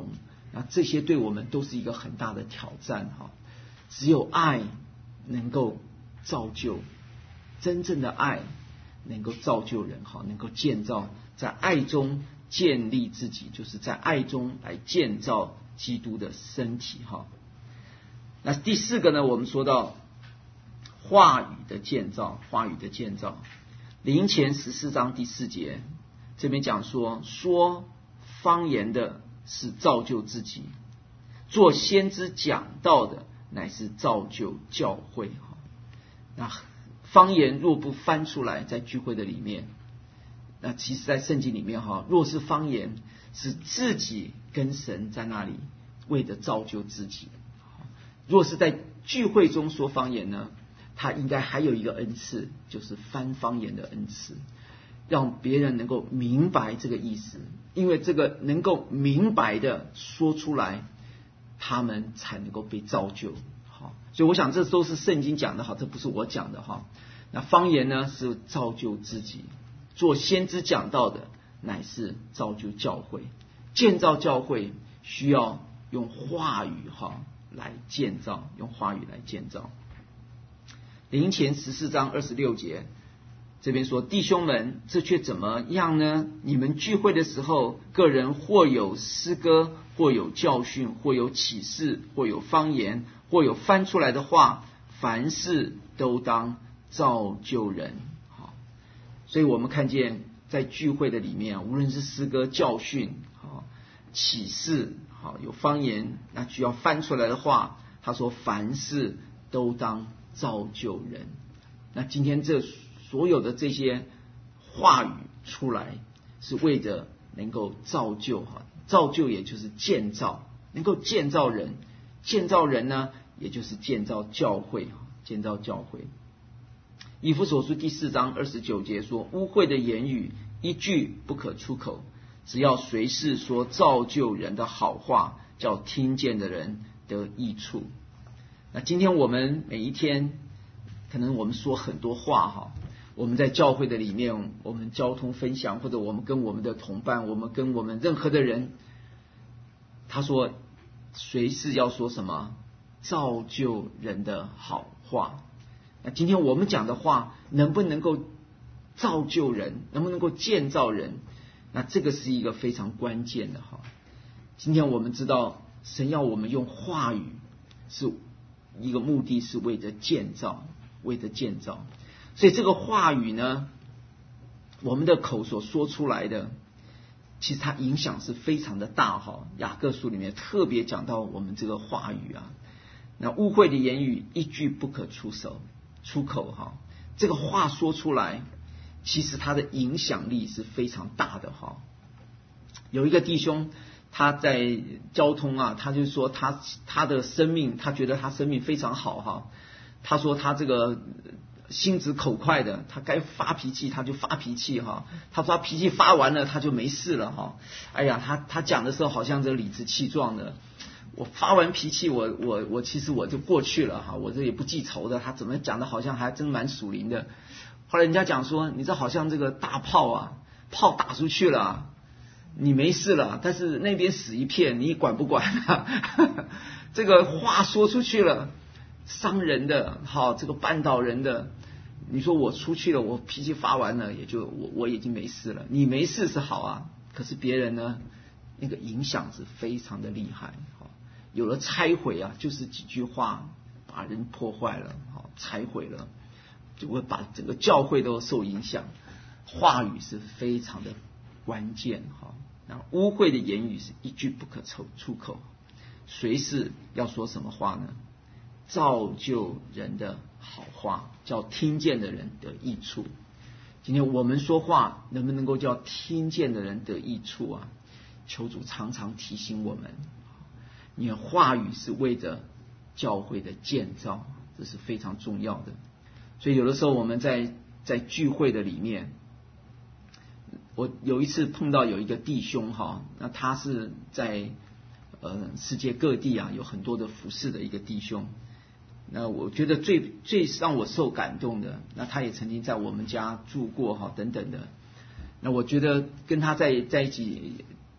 那这些对我们都是一个很大的挑战哈。只有爱能够造就，真正的爱能够造就人哈，能够建造，在爱中建立自己，就是在爱中来建造基督的身体哈。那第4个呢，我们说到话语的建造，话语的建造。林前14章第4节，这边讲说方言的是造就自己，做先知讲道的乃是造就教会。那方言若不翻出来在聚会的里面，那其实在圣经里面若是方言是自己跟神在那里为着造就自己，若是在聚会中说方言呢，他应该还有一个恩赐，就是翻方言的恩赐，让别人能够明白这个意思，因为这个能够明白的说出来，他们才能够被造就。所以我想这都是圣经讲的，这不是我讲的。那方言呢是造就自己，做先知讲道的乃是造就教会，建造教会需要用话语来建造，用话语来建造。林前14章26节这边说，弟兄们，这却怎么样呢？你们聚会的时候，个人或有诗歌，或有教训，或有启示，或有方言，或有翻出来的话，凡事都当造就人。所以我们看见在聚会的里面，无论是诗歌、教训、启示，有方言，那需要翻出来的话，他说凡事都当造就人。那今天这所有的这些话语出来，是为着能够造就，造就也就是建造，能够建造人，建造人呢，也就是建造教会，建造教会。以弗所书第4章29节说，污秽的言语一句不可出口，只要随时说造就人的好话，叫听见的人得益处。那今天我们每一天，可能我们说很多话我们在教会的里面，我们交通分享，或者我们跟我们的同伴，我们跟我们任何的人，他说随时要说什么造就人的好话。那今天我们讲的话能不能够造就人，能不能够建造人，那这个是一个非常关键的今天我们知道神要我们用话语，是一个目的，是为着建造，为着建造。所以这个话语呢，我们的口所说出来的，其实它影响是非常的大雅各书里面特别讲到我们这个话语那污秽的言语一句不可出口这个话说出来，其实它的影响力是非常大的有一个弟兄，他在交通他就说他的生命，他觉得他生命非常好他说他这个心直口快的，他该发脾气他就发脾气他说他脾气发完了他就没事了哎呀，他讲的时候好像这理直气壮的，我发完脾气我其实我就过去了我这也不记仇的。他怎么讲的好像还真蛮属灵的。后来人家讲说，你这好像这个大炮炮打出去了，你没事了，但是那边死一片，你管不管这个话说出去了，伤人的这个绊倒人的，你说我出去了，我脾气发完了，也就我已经没事了，你没事是好可是别人呢，那个影响是非常的厉害有了拆毁就是几句话把人破坏了拆毁了，就会把整个教会都受影响。话语是非常的关键那污秽的言语是一句不可出口，随时要说什么话呢？造就人的好话，叫听见的人得益处。今天我们说话能不能够叫听见的人得益处求主常常提醒我们，你的话语是为着教会的建造，这是非常重要的。所以有的时候我们在聚会的里面，我有一次碰到有一个弟兄那他是在世界各地有很多的服事的一个弟兄。那我觉得最让我受感动的，那他也曾经在我们家住过等等的。那我觉得跟他在一起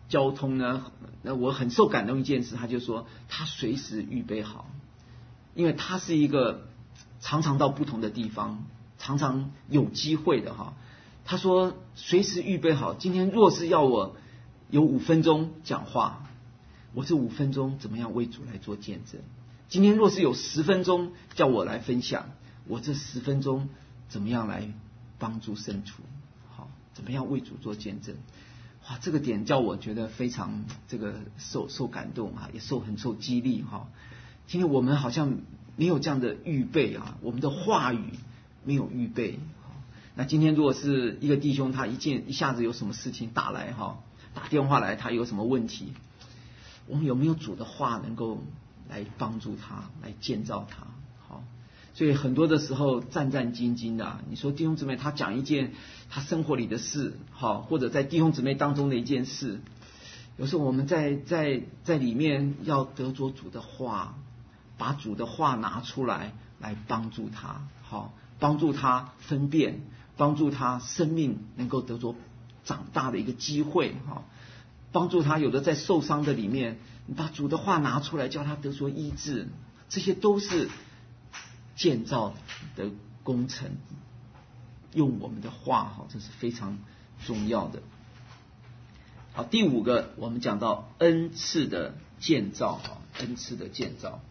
交通呢，那我很受感动一件事，他就说他随时预备好，因为他是一个常常到不同的地方，常常有机会的哈。他说随时预备好，今天若是要我有5分钟讲话，我这5分钟怎么样为主来做见证？今天若是有10分钟叫我来分享，我这10分钟怎么样来帮助圣徒？好，怎么样为主做见证？哇，这个点叫我觉得非常这个受感动啊，也很受激励哈。今天我们好像没有这样的预备啊，我们的话语没有预备。那今天如果是一个弟兄，他一下子有什么事情打来哈，打电话来，他有什么问题，我们有没有主的话能够来帮助他，来建造他？好，所以很多的时候战战兢兢的你说弟兄姊妹他讲一件他生活里的事，好，或者在弟兄姊妹当中的一件事，有时候我们在里面要得着主的话，把主的话拿出来帮助他，好，帮助他分辨，帮助他生命能够得着长大的一个机会，好，帮助他有的在受伤的里面，你把主的话拿出来，叫他得着医治，这些都是建造的工程。用我们的话，好，这是非常重要的。好，第5个，我们讲到恩赐的建造，恩赐的建造。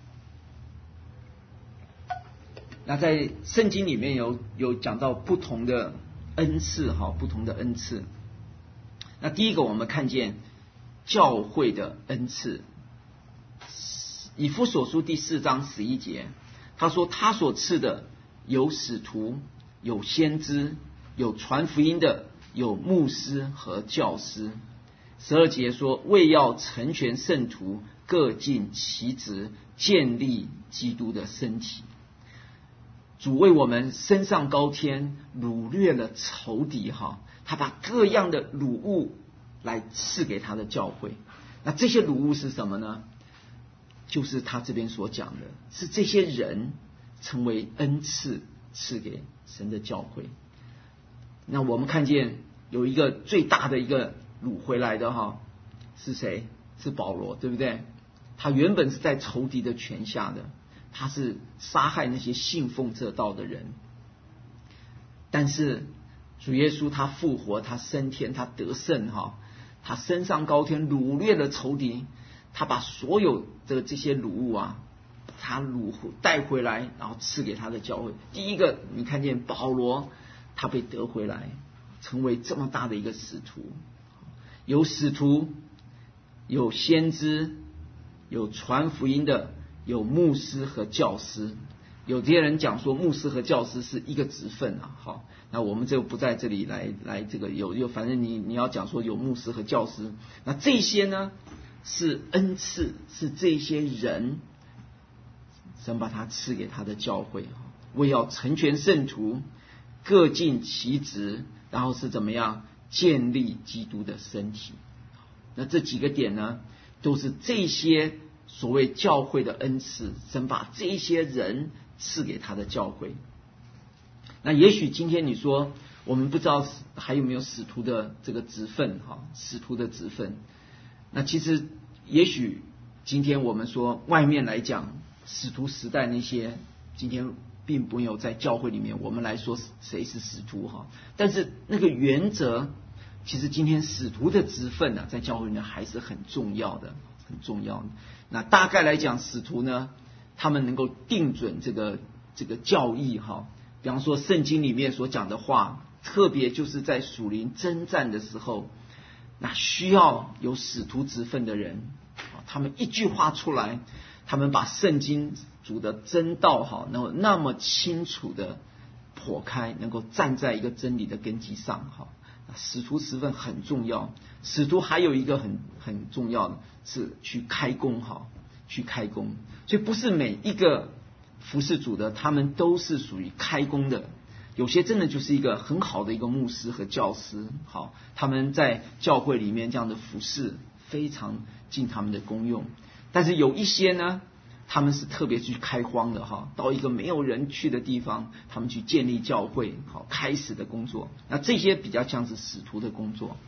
那在圣经里面有讲到不同的恩赐，不同的恩赐。那第一个我们看见教会的恩赐，以弗所书第4章11节，他说他所赐的有使徒，有先知，有传福音的，有牧师和教师。12节说为要成全圣徒，各尽其职，建立基督的身体。主为我们升上高天，掳掠了仇敌，他把各样的掳物来赐给他的教会。那这些掳物是什么呢？就是他这边所讲的，是这些人成为恩赐赐给神的教会。那我们看见有一个最大的一个掳回来的是谁？是保罗，对不对？他原本是在仇敌的权下的，他是杀害那些信奉这道的人，但是主耶稣他复活，他升天，他得胜，他升上高天，掳掠了仇敌，他把所有的这些掳物他带回来，然后赐给他的教会。第一个，你看见保罗他被得回来，成为这么大的一个使徒。有使徒，有先知，有传福音的，有牧师和教师。有些人讲说牧师和教师是一个职分好，那我们就不在这里来这个反正你要讲说有牧师和教师，那这些呢是恩赐，是这些人神把他赐给他的教会，为要成全圣徒，各尽其职，然后是怎么样建立基督的身体。那这几个点呢，都是这些所谓教会的恩赐，神把这些人赐给他的教会。那也许今天你说我们不知道还有没有使徒的这个职分，使徒的职分。那其实也许今天我们说外面来讲使徒时代那些，今天并没有在教会里面我们来说谁是使徒，但是那个原则其实今天使徒的职分在教会里面还是很重要的，很重要的。那大概来讲使徒呢，他们能够定准这个教义，比方说圣经里面所讲的话，特别就是在属灵征战的时候，那需要有使徒职分的人，他们一句话出来，他们把圣经主的真道能够那么清楚的剖开，能够站在一个真理的根基上。使徒职分很重要。使徒还有一个很重要的是去开工，去开工。所以不是每一个服侍主的他们都是属于开工的，有些真的就是一个很好的一个牧师和教师，他们在教会里面这样的服侍非常尽他们的功用。但是有一些呢，他们是特别去开荒的，到一个没有人去的地方，他们去建立教会，开始的工作。那这些比较像是使徒的工作。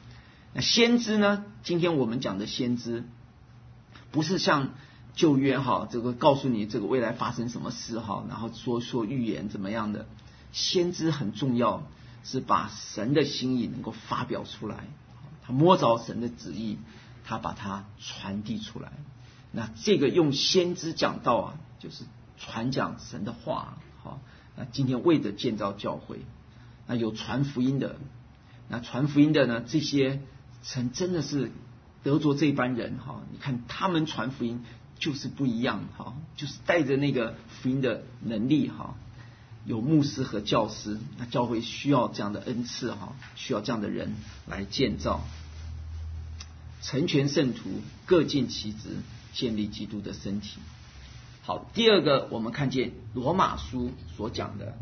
那先知呢？今天我们讲的先知，不是像旧约这个告诉你这个未来发生什么事然后说预言怎么样的。先知很重要，是把神的心意能够发表出来，他摸着神的旨意，他把它传递出来。那这个用先知讲道就是传讲神的话。那今天为着建造教会，那有传福音的，那传福音的呢，这些神真的是得着这班人你看他们传福音就是不一样就是带着那个福音的能力有牧师和教师，那教会需要这样的恩赐需要这样的人来建造，成全圣徒，各尽其职，建立基督的身体。好，第二个我们看见罗马书所讲的，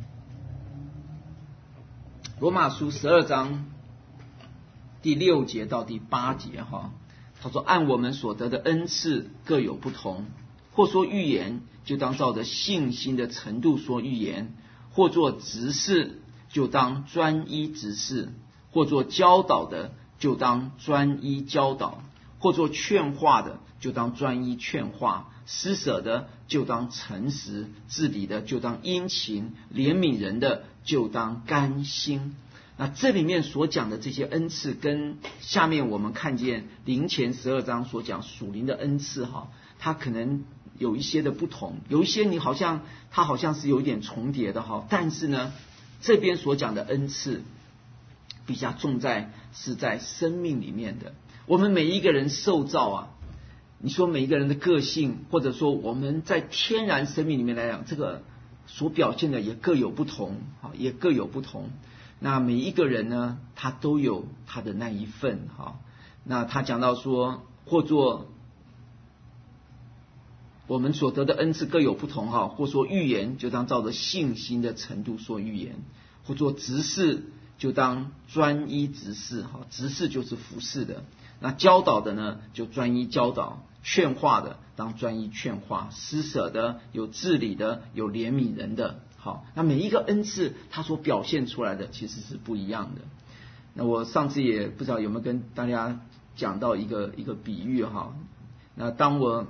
罗马书12章第6节到第8节他说按我们所得的恩赐各有不同，或说预言，就当照着信心的程度说预言；或做执事，就当专一执事；或做教导的，就当专一教导；或做劝化的，就当专一劝化；施舍的，就当诚实；治理的，就当殷勤；怜悯人的，就当甘心。那这里面所讲的这些恩赐，跟下面我们看见灵前12章所讲属灵的恩赐它可能有一些的不同，有一些它好像是有点重叠的但是呢，这边所讲的恩赐比较重是在生命里面的。我们每一个人受造你说每一个人的个性，或者说我们在天然生命里面来讲，这个所表现的也各有不同也各有不同。那每一个人呢，他都有他的那一份那他讲到说，或做我们所得的恩赐各有不同或说预言，就当照着信心的程度说预言；或做执事，就当专一执事执事就是服侍的。那教导的呢，就专一教导；劝化的当专一劝化；施舍的，有治理的，有怜悯人的。那每一个恩赐它所表现出来的其实是不一样的。那我上次也不知道有没有跟大家讲到一个比喻那当我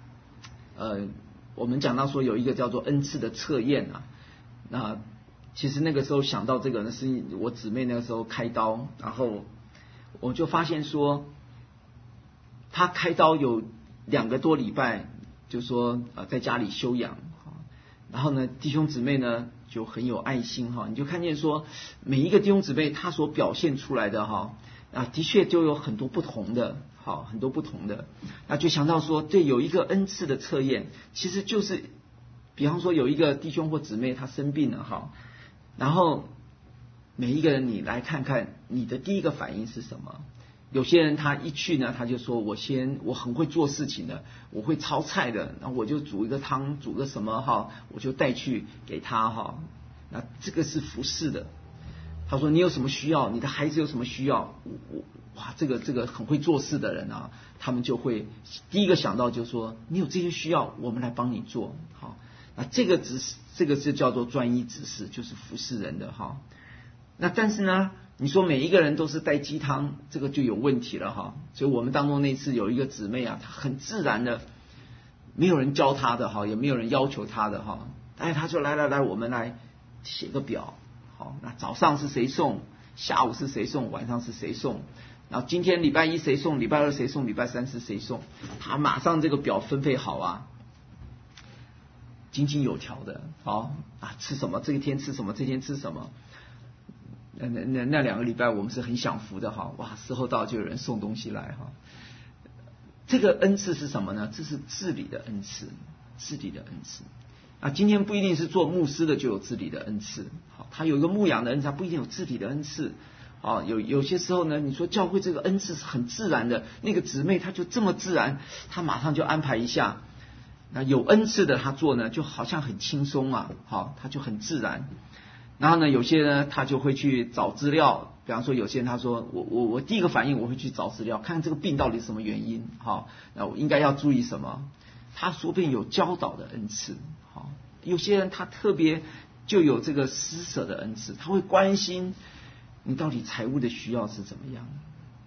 们讲到说有一个叫做恩赐的测验那其实那个时候想到这个呢，是我姊妹那个时候开刀，然后我就发现说她开刀有2个多礼拜，就说在家里休养。然后呢，弟兄姊妹呢就很有爱心你就看见说每一个弟兄姊妹他所表现出来的的确就有很多不同的很多不同的。那就想到说，对，有一个恩赐的测验，其实就是比方说有一个弟兄或姊妹他生病了然后每一个人你来看看你的第一个反应是什么。有些人他一去呢，他就说我很会做事情的，我会炒菜的，然后我就煮一个汤，煮个什么我就带去给他那这个是服侍的。他说你有什么需要，你的孩子有什么需要，哇，这个很会做事的人他们就会第一个想到就是说你有这些需要，我们来帮你做那这个是叫做专一执事，就是服侍人的那但是呢，你说每一个人都是带鸡汤，这个就有问题了所以我们当中那次有一个姊妹她很自然的，没有人教她的也没有人要求她的她就来我们来写个表那早上是谁送，下午是谁送，晚上是谁送，然后今天礼拜1谁送，礼拜2谁送，礼拜3是谁送，她马上这个表分配好井井有条的吃什么，这一天吃什么，这天吃什么。那2个礼拜我们是很享福的哇，时候到就有人送东西来这个恩赐是什么呢？这是治理的恩赐，治理的恩赐。今天不一定是做牧师的就有治理的恩赐他有一个牧养的恩赐，他不一定有治理的恩赐有些时候呢，你说教会这个恩赐是很自然的，那个姊妹她就这么自然，她马上就安排一下。那有恩赐的她做呢，就好像很轻松她就很自然。然后呢，有些呢他就会去找资料，比方说有些人他说我第一个反应我会去找资料，看这个病到底是什么原因那我应该要注意什么。他说不定有教导的恩赐有些人他特别就有这个施舍的恩赐，他会关心你到底财务的需要是怎么样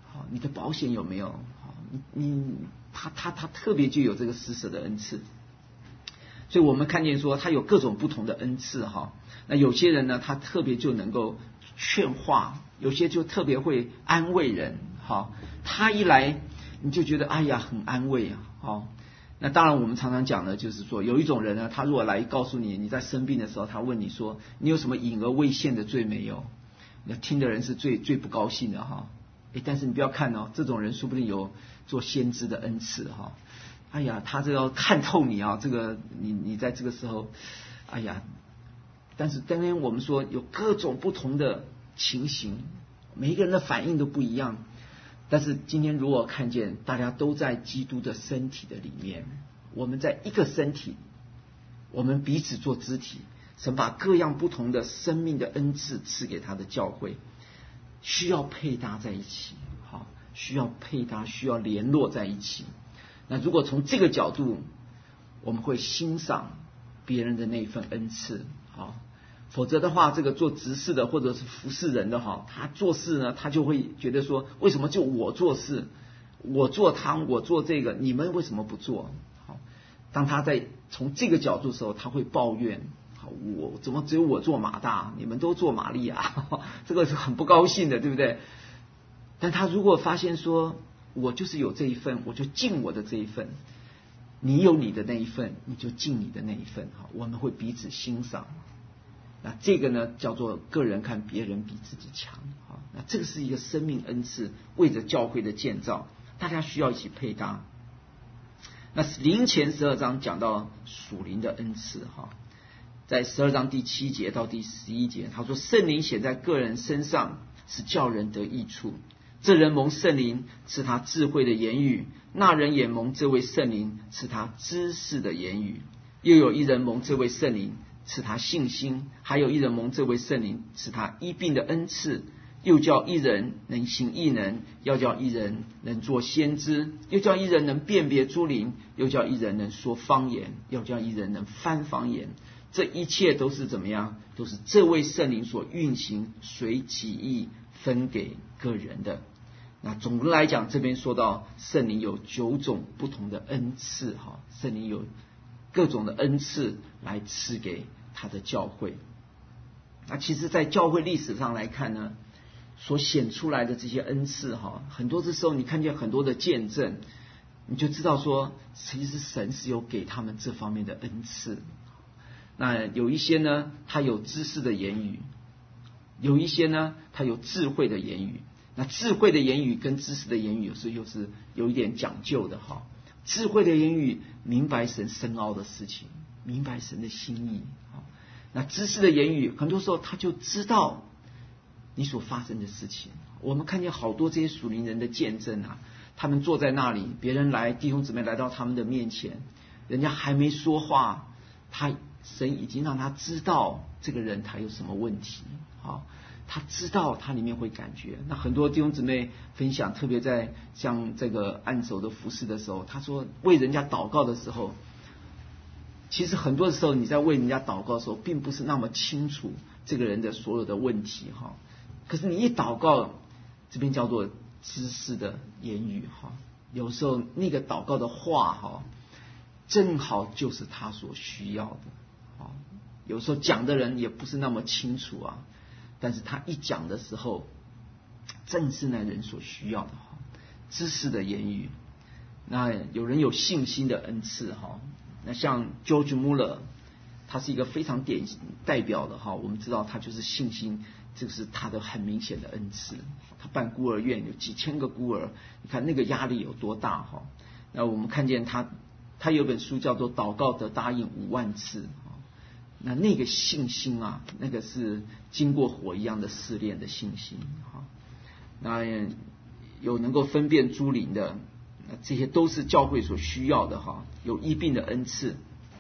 好，你的保险有没有？好，他特别就有这个施舍的恩赐。所以我们看见说他有各种不同的恩赐哈。那有些人呢，他特别就能够劝化，有些就特别会安慰人。好，他一来你就觉得哎呀很安慰啊。好，那当然我们常常讲的就是说，有一种人呢，他如果来告诉你在生病的时候，他问你说你有什么隐而未现的罪没有？那听的人是最不高兴的哈。但是你不要看哦，这种人说不定有做先知的恩赐哈。哎呀，他这要看透你啊，这个你在这个时候，哎呀，但是当然我们说有各种不同的情形，每一个人的反应都不一样。但是今天如果看见大家都在基督的身体的里面，我们在一个身体，我们彼此做肢体，神把各样不同的生命的恩赐赐给他的教会，需要配搭在一起，好，需要配搭，需要联络在一起。那如果从这个角度，我们会欣赏别人的那份恩赐，好，否则的话，这个做执事的或者是服侍人的哈，他做事呢，他就会觉得说，为什么就我做事，我做汤，我做这个，你们为什么不做？好，当他在从这个角度的时候，他会抱怨，好，我怎么只有我做马大，你们都做玛利亚，这个是很不高兴的，对不对？但他如果发现说，我就是有这一份，我就尽我的这一份，你有你的那一份，你就尽你的那一份，我们会彼此欣赏。那这个呢，叫做个人看别人比自己强。那这个是一个生命恩赐，为着教会的建造，大家需要一起配搭。那灵前12章讲到属灵的恩赐，在12章第7节到第11节，他说圣灵显在个人身上，是叫人得益处。这人蒙圣灵赐他智慧的言语，那人也蒙这位圣灵赐他知识的言语。又有一人蒙这位圣灵赐他信心，还有一人蒙这位圣灵赐他医病的恩赐。又叫一人能行异能，要叫一人能做先知，又叫一人能辨别诸灵，又叫一人能说方言，又叫一人能翻方言。这一切都是怎么样？都是这位圣灵所运行，随己意分给个人的。那总的来讲，这边说到圣灵有9种不同的恩赐，圣灵有各种的恩赐来赐给他的教会。那其实在教会历史上来看呢，所显出来的这些恩赐，很多的时候你看见很多的见证，你就知道说其实神是有给他们这方面的恩赐。那有一些呢，他有知识的言语，有一些呢，他有智慧的言语。那智慧的言语跟知识的言语有时候又是有一点讲究的哈。智慧的言语明白神深奥的事情，明白神的心意。那知识的言语很多时候他就知道你所发生的事情。我们看见好多这些属灵人的见证啊，他们坐在那里，别人来，弟兄姊妹来到他们的面前，人家还没说话，神已经让他知道这个人他有什么问题，他知道他里面会感觉。那很多弟兄姊妹分享，特别在像这个按手的服事的时候，他说为人家祷告的时候，其实很多的时候你在为人家祷告的时候，并不是那么清楚这个人的所有的问题哈。可是你一祷告，这边叫做知识的言语哈，有时候那个祷告的话哈，正好就是他所需要的。有时候讲的人也不是那么清楚啊，但是他一讲的时候，正是那人所需要的知识的言语。那有人有信心的恩赐哈，那像 George Muller， 他是一个非常典型代表的哈，我们知道他就是信心，这个是他的很明显的恩赐。他办孤儿院有几千个孤儿，你看那个压力有多大哈。那我们看见他有本书叫做《祷告得答应5万次》。那个信心啊，那个是经过火一样的试炼的信心。那有能够分辨诸灵的，这些都是教会所需要的哈。有医病的恩赐。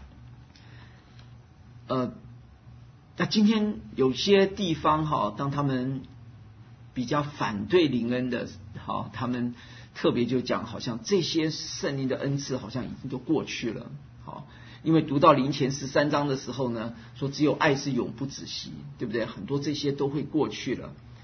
那今天有些地方哈，当他们比较反对灵恩的，他们特别就讲，好像这些圣灵的恩赐好像已经都过去了。因为读到灵前13章的时候呢，说只有爱是永不止息，对不对？很多这些都会过去了。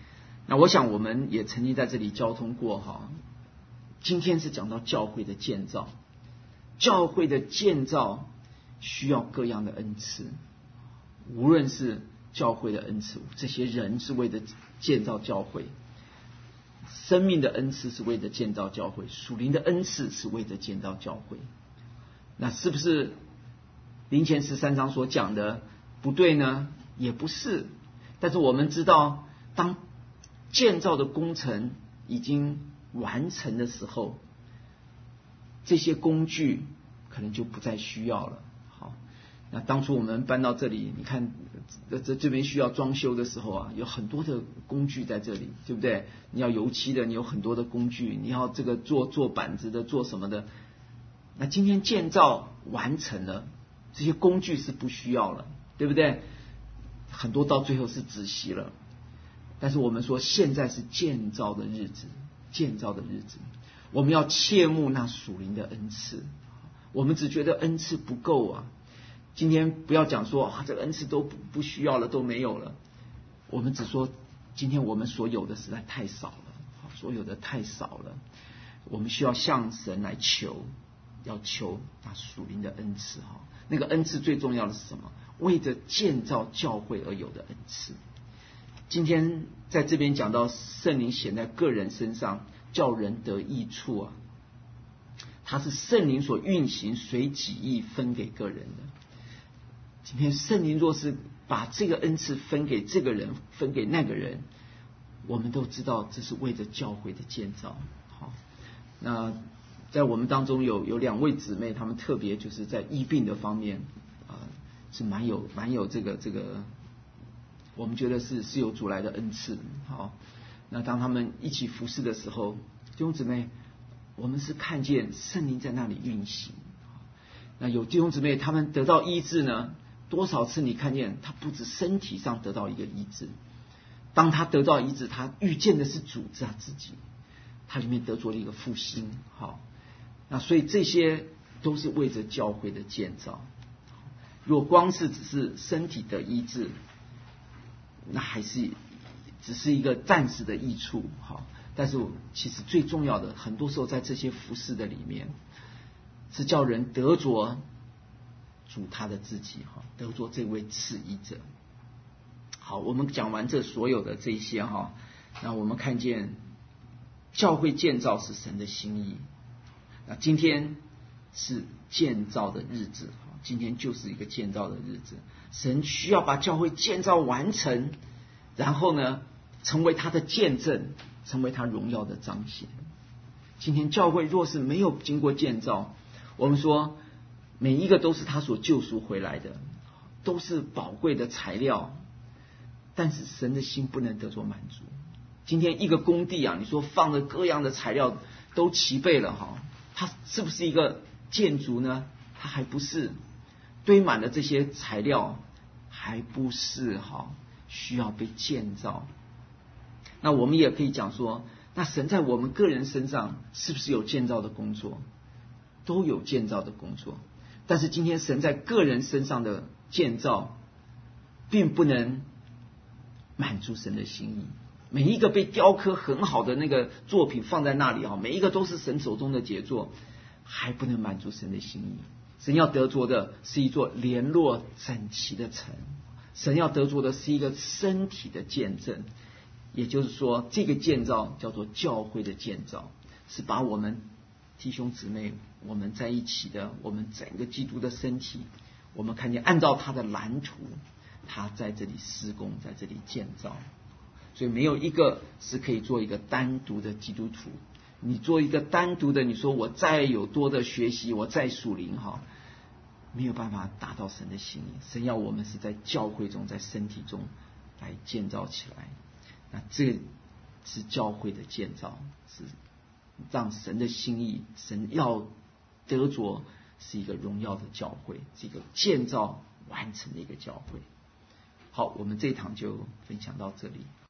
那我想我们也曾经在这里交通过哈。今天是讲到教会的建造，教会的建造需要各样的恩赐，无论是教会的恩赐，这些人是为了建造教会，生命的恩赐是为了建造教会，属灵的恩赐是为了建造教会。那是不是林前13章所讲的不对呢？也不是。但是我们知道，当建造的工程已经完成的时候，这些工具可能就不再需要了。好，那当初我们搬到这里，你看这边需要装修的时候啊，有很多的工具在这里，对不对？你要油漆的，你有很多的工具，你要这个做板子的，做什么的。那今天建造完成了，这些工具是不需要了，对不对？很多到最后是止息了。但是我们说现在是建造的日子，建造的日子，我们要切慕那属灵的恩赐。我们只觉得恩赐不够啊，今天不要讲说这个恩赐都不需要了，都没有了。我们只说今天我们所有的实在太少了，所有的太少了。我们需要向神来求，要求那属灵的恩赐。那个恩赐最重要的是什么？为着建造教会而有的恩赐。今天在这边讲到圣灵显在个人身上，叫人得益处啊，它是圣灵所运行，随己意分给个人的。今天圣灵若是把这个恩赐分给这个人，分给那个人，我们都知道这是为着教会的建造。好，那在我们当中有2位姊妹，她们特别就是在医病的方面是蛮有这个我们觉得是有主来的恩赐。好，那当他们一起服侍的时候，弟兄姊妹，我们是看见圣灵在那里运行。那有弟兄姊妹他们得到医治呢，多少次你看见他不止身体上得到一个医治，当他得到医治，他遇见的是主他自己，他里面得着了一个复兴。好，那所以这些都是为着教会的建造。若光是只是身体的医治，那还是只是一个暂时的益处。好，但是其实最重要的，很多时候在这些服事的里面，是叫人得着主他的自己，得着这位赐医者。好，我们讲完这所有的这些那我们看见教会建造是神的心意。那今天是建造的日子，今天就是一个建造的日子。神需要把教会建造完成，然后呢，成为他的见证，成为他荣耀的彰显。今天教会若是没有经过建造，我们说每一个都是他所救赎回来的，都是宝贵的材料，但是神的心不能得着满足。今天一个工地你说放了各样的材料都齐备了它是不是一个建筑呢？它还不是。堆满了这些材料还不是需要被建造。那我们也可以讲说，那神在我们个人身上是不是有建造的工作？都有建造的工作。但是今天神在个人身上的建造并不能满足神的心意。每一个被雕刻很好的那个作品放在那里每一个都是神手中的杰作，还不能满足神的心意。神要得着的是一座联络整齐的城，神要得着的是一个身体的见证。也就是说，这个建造叫做教会的建造，是把我们弟兄姊妹我们在一起的，我们整个基督的身体，我们看见按照他的蓝图，他在这里施工，在这里建造。所以没有一个是可以做一个单独的基督徒。你做一个单独的，你说我再有多的学习，我再属灵没有办法达到神的心意。神要我们是在教会中，在身体中来建造起来。那这是教会的建造，是让神的心意，神要得着是一个荣耀的教会，是一个建造完成的一个教会。好，我们这一堂就分享到这里。